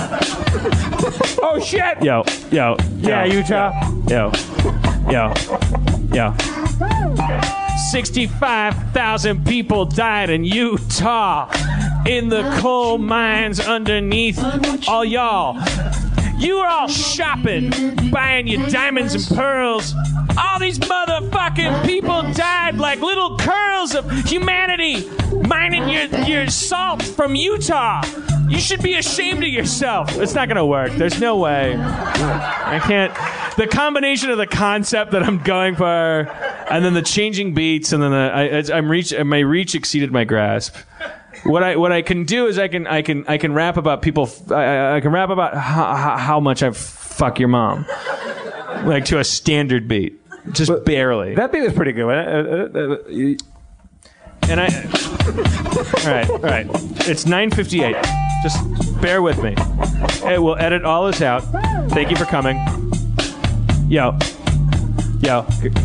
Oh shit! Yo. Yeah, Utah. Yo. 65,000 people died in Utah in the coal mines underneath all y'all. You were all shopping, buying your diamonds and pearls. All these motherfucking people died like little curls of humanity, mining your salt from Utah. You should be ashamed of yourself. It's not going to work. There's no way. I can't. The combination of the concept that I'm going for, and then the changing beats, and then my reach exceeded my grasp. What I can do is I can rap about people. I can rap about how much I fuck your mom, like to a standard beat, just barely. That beat was pretty good. And all right. It's 9:58. Just bear with me. We'll edit all this out. Thank you for coming. Yo. Get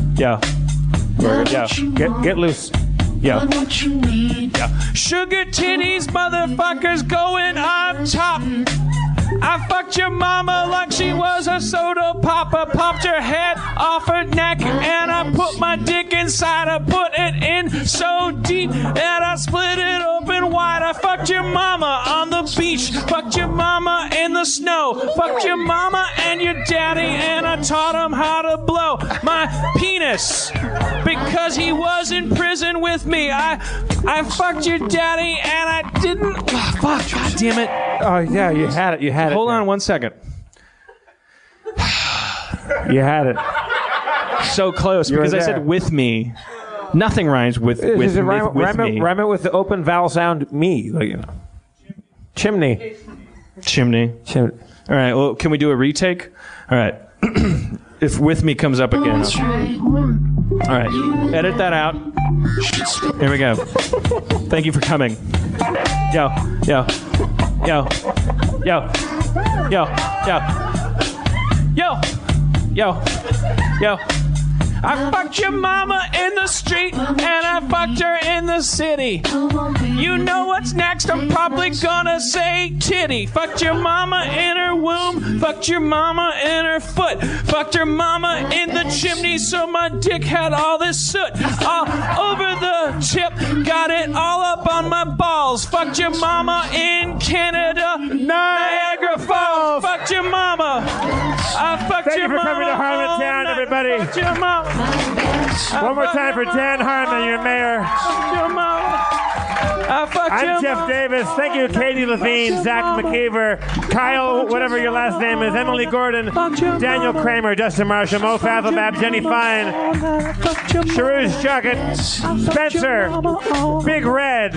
loose. Yo. Sugar titties, motherfuckers going on top. I fucked your mama like she was a soda pop. I popped her head off her neck and I put my dick inside. I put it in so deep that I split it open wide. I fucked your mama on the beach. Fucked your mama in the snow. Fucked your mama and your daddy and I taught him how to blow my penis because he was in prison with me. I fucked your daddy and I didn't. Oh, fuck, god damn it. Oh yeah, you had it. Hold on 1 second. You had it. So close because I said with me. Nothing rhymes with me. Rhyme it with the open vowel sound me. Like, you know. Chimney. All right. Well, can we do a retake? All right. If with me comes up again. All right. Edit that out. Here we go. Thank you for coming. Yo. I fucked your mama in the street and I fucked her in the city. You know what's next? I'm probably gonna say titty. Fucked your mama in her womb. Fucked your mama in her foot. Fucked her mama in the chimney so my dick had all this soot all over the tip. Got it all up on my balls. Fucked your mama in Canada, Niagara Falls. Fucked your mama. I fucked your mama. Thank you for coming to Harmontown, everybody. Fucked your mama. One more time for Dan Harmon, your mayor. I'm Jeff Davis. Thank you, Katie Levine, Zach McKeever, Kyle, whatever your last name is, Emily Gordon, Daniel Kramer, Justin Marshall, Mo Fathelbab, Jenny Fine, Sharouge Chuckett, Spencer, Big Red,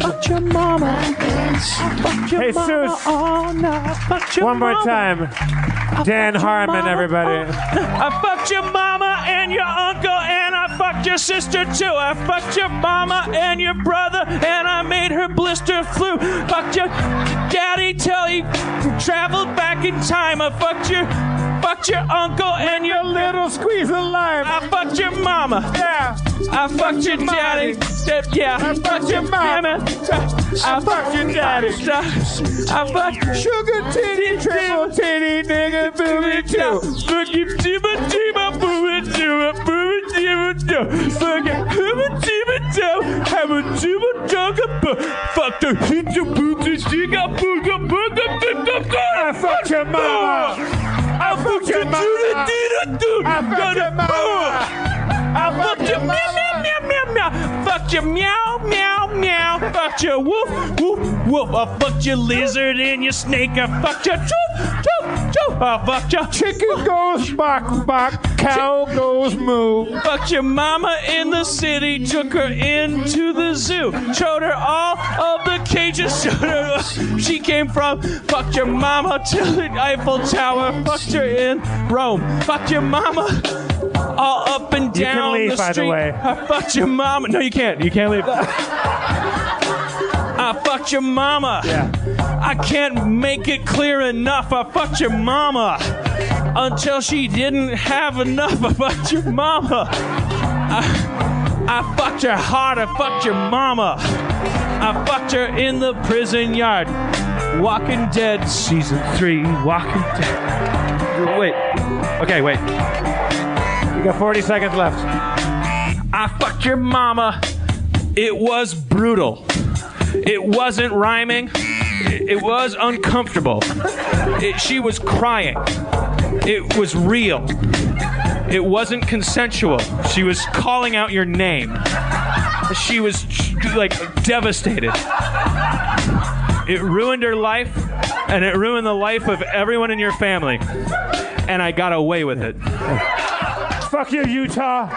Jesus. One more time. Dan Harmon, everybody. I fucked your mama and your uncle and I fucked your sister too. I fucked your mama and your brother and I made her blister flu. Fucked your daddy till he traveled back in time. I fucked your uncle and your little squeeze of lime. I fucked your mama. Yeah. I fucked your daddy. Yeah. I fucked your mama. I fucked your daddy. I fucked sugar titty, triple titty, nigga, booty too. Fuck you, booty too, booty too. Fuck the hit your booty, she got booga booga. I fucked your mama. I fucked your mama. I fucked your mama. I fucked your meow meow meow meow. Fucked your meow meow meow. Fucked your woof woof woof. I fucked your lizard and your snake. I fucked your choof choof choof. I fucked your chicken goes bark bark. Cow goes moo. Fucked your mama in the city. Took her into the zoo. Showed her all of the cages. Showed her she came from. Fucked your mama to the Eiffel Tower. Fucked her in Rome. Fucked your mama all up and down you can leave, the street. By the way. I fucked your mama. No, you can't. You can't leave. I fucked your mama. Yeah. I can't make it clear enough. I fucked your mama until she didn't have enough. I fucked your mama. I fucked her hard. I fucked your mama. I fucked her in the prison yard. Walking Dead season 3. Walking Dead. Wait. Okay, wait. You got 40 seconds left. I fucked your mama. It was brutal. It wasn't rhyming. It was uncomfortable. She was crying. It was real. It wasn't consensual. She was calling out your name. She was like devastated. It ruined her life, and it ruined the life of everyone in your family. And I got away with it. Fuck you, Utah.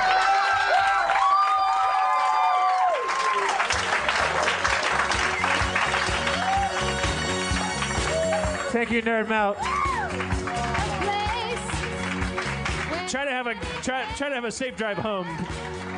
Thank you, Nerd Melt. Try to have a safe drive home.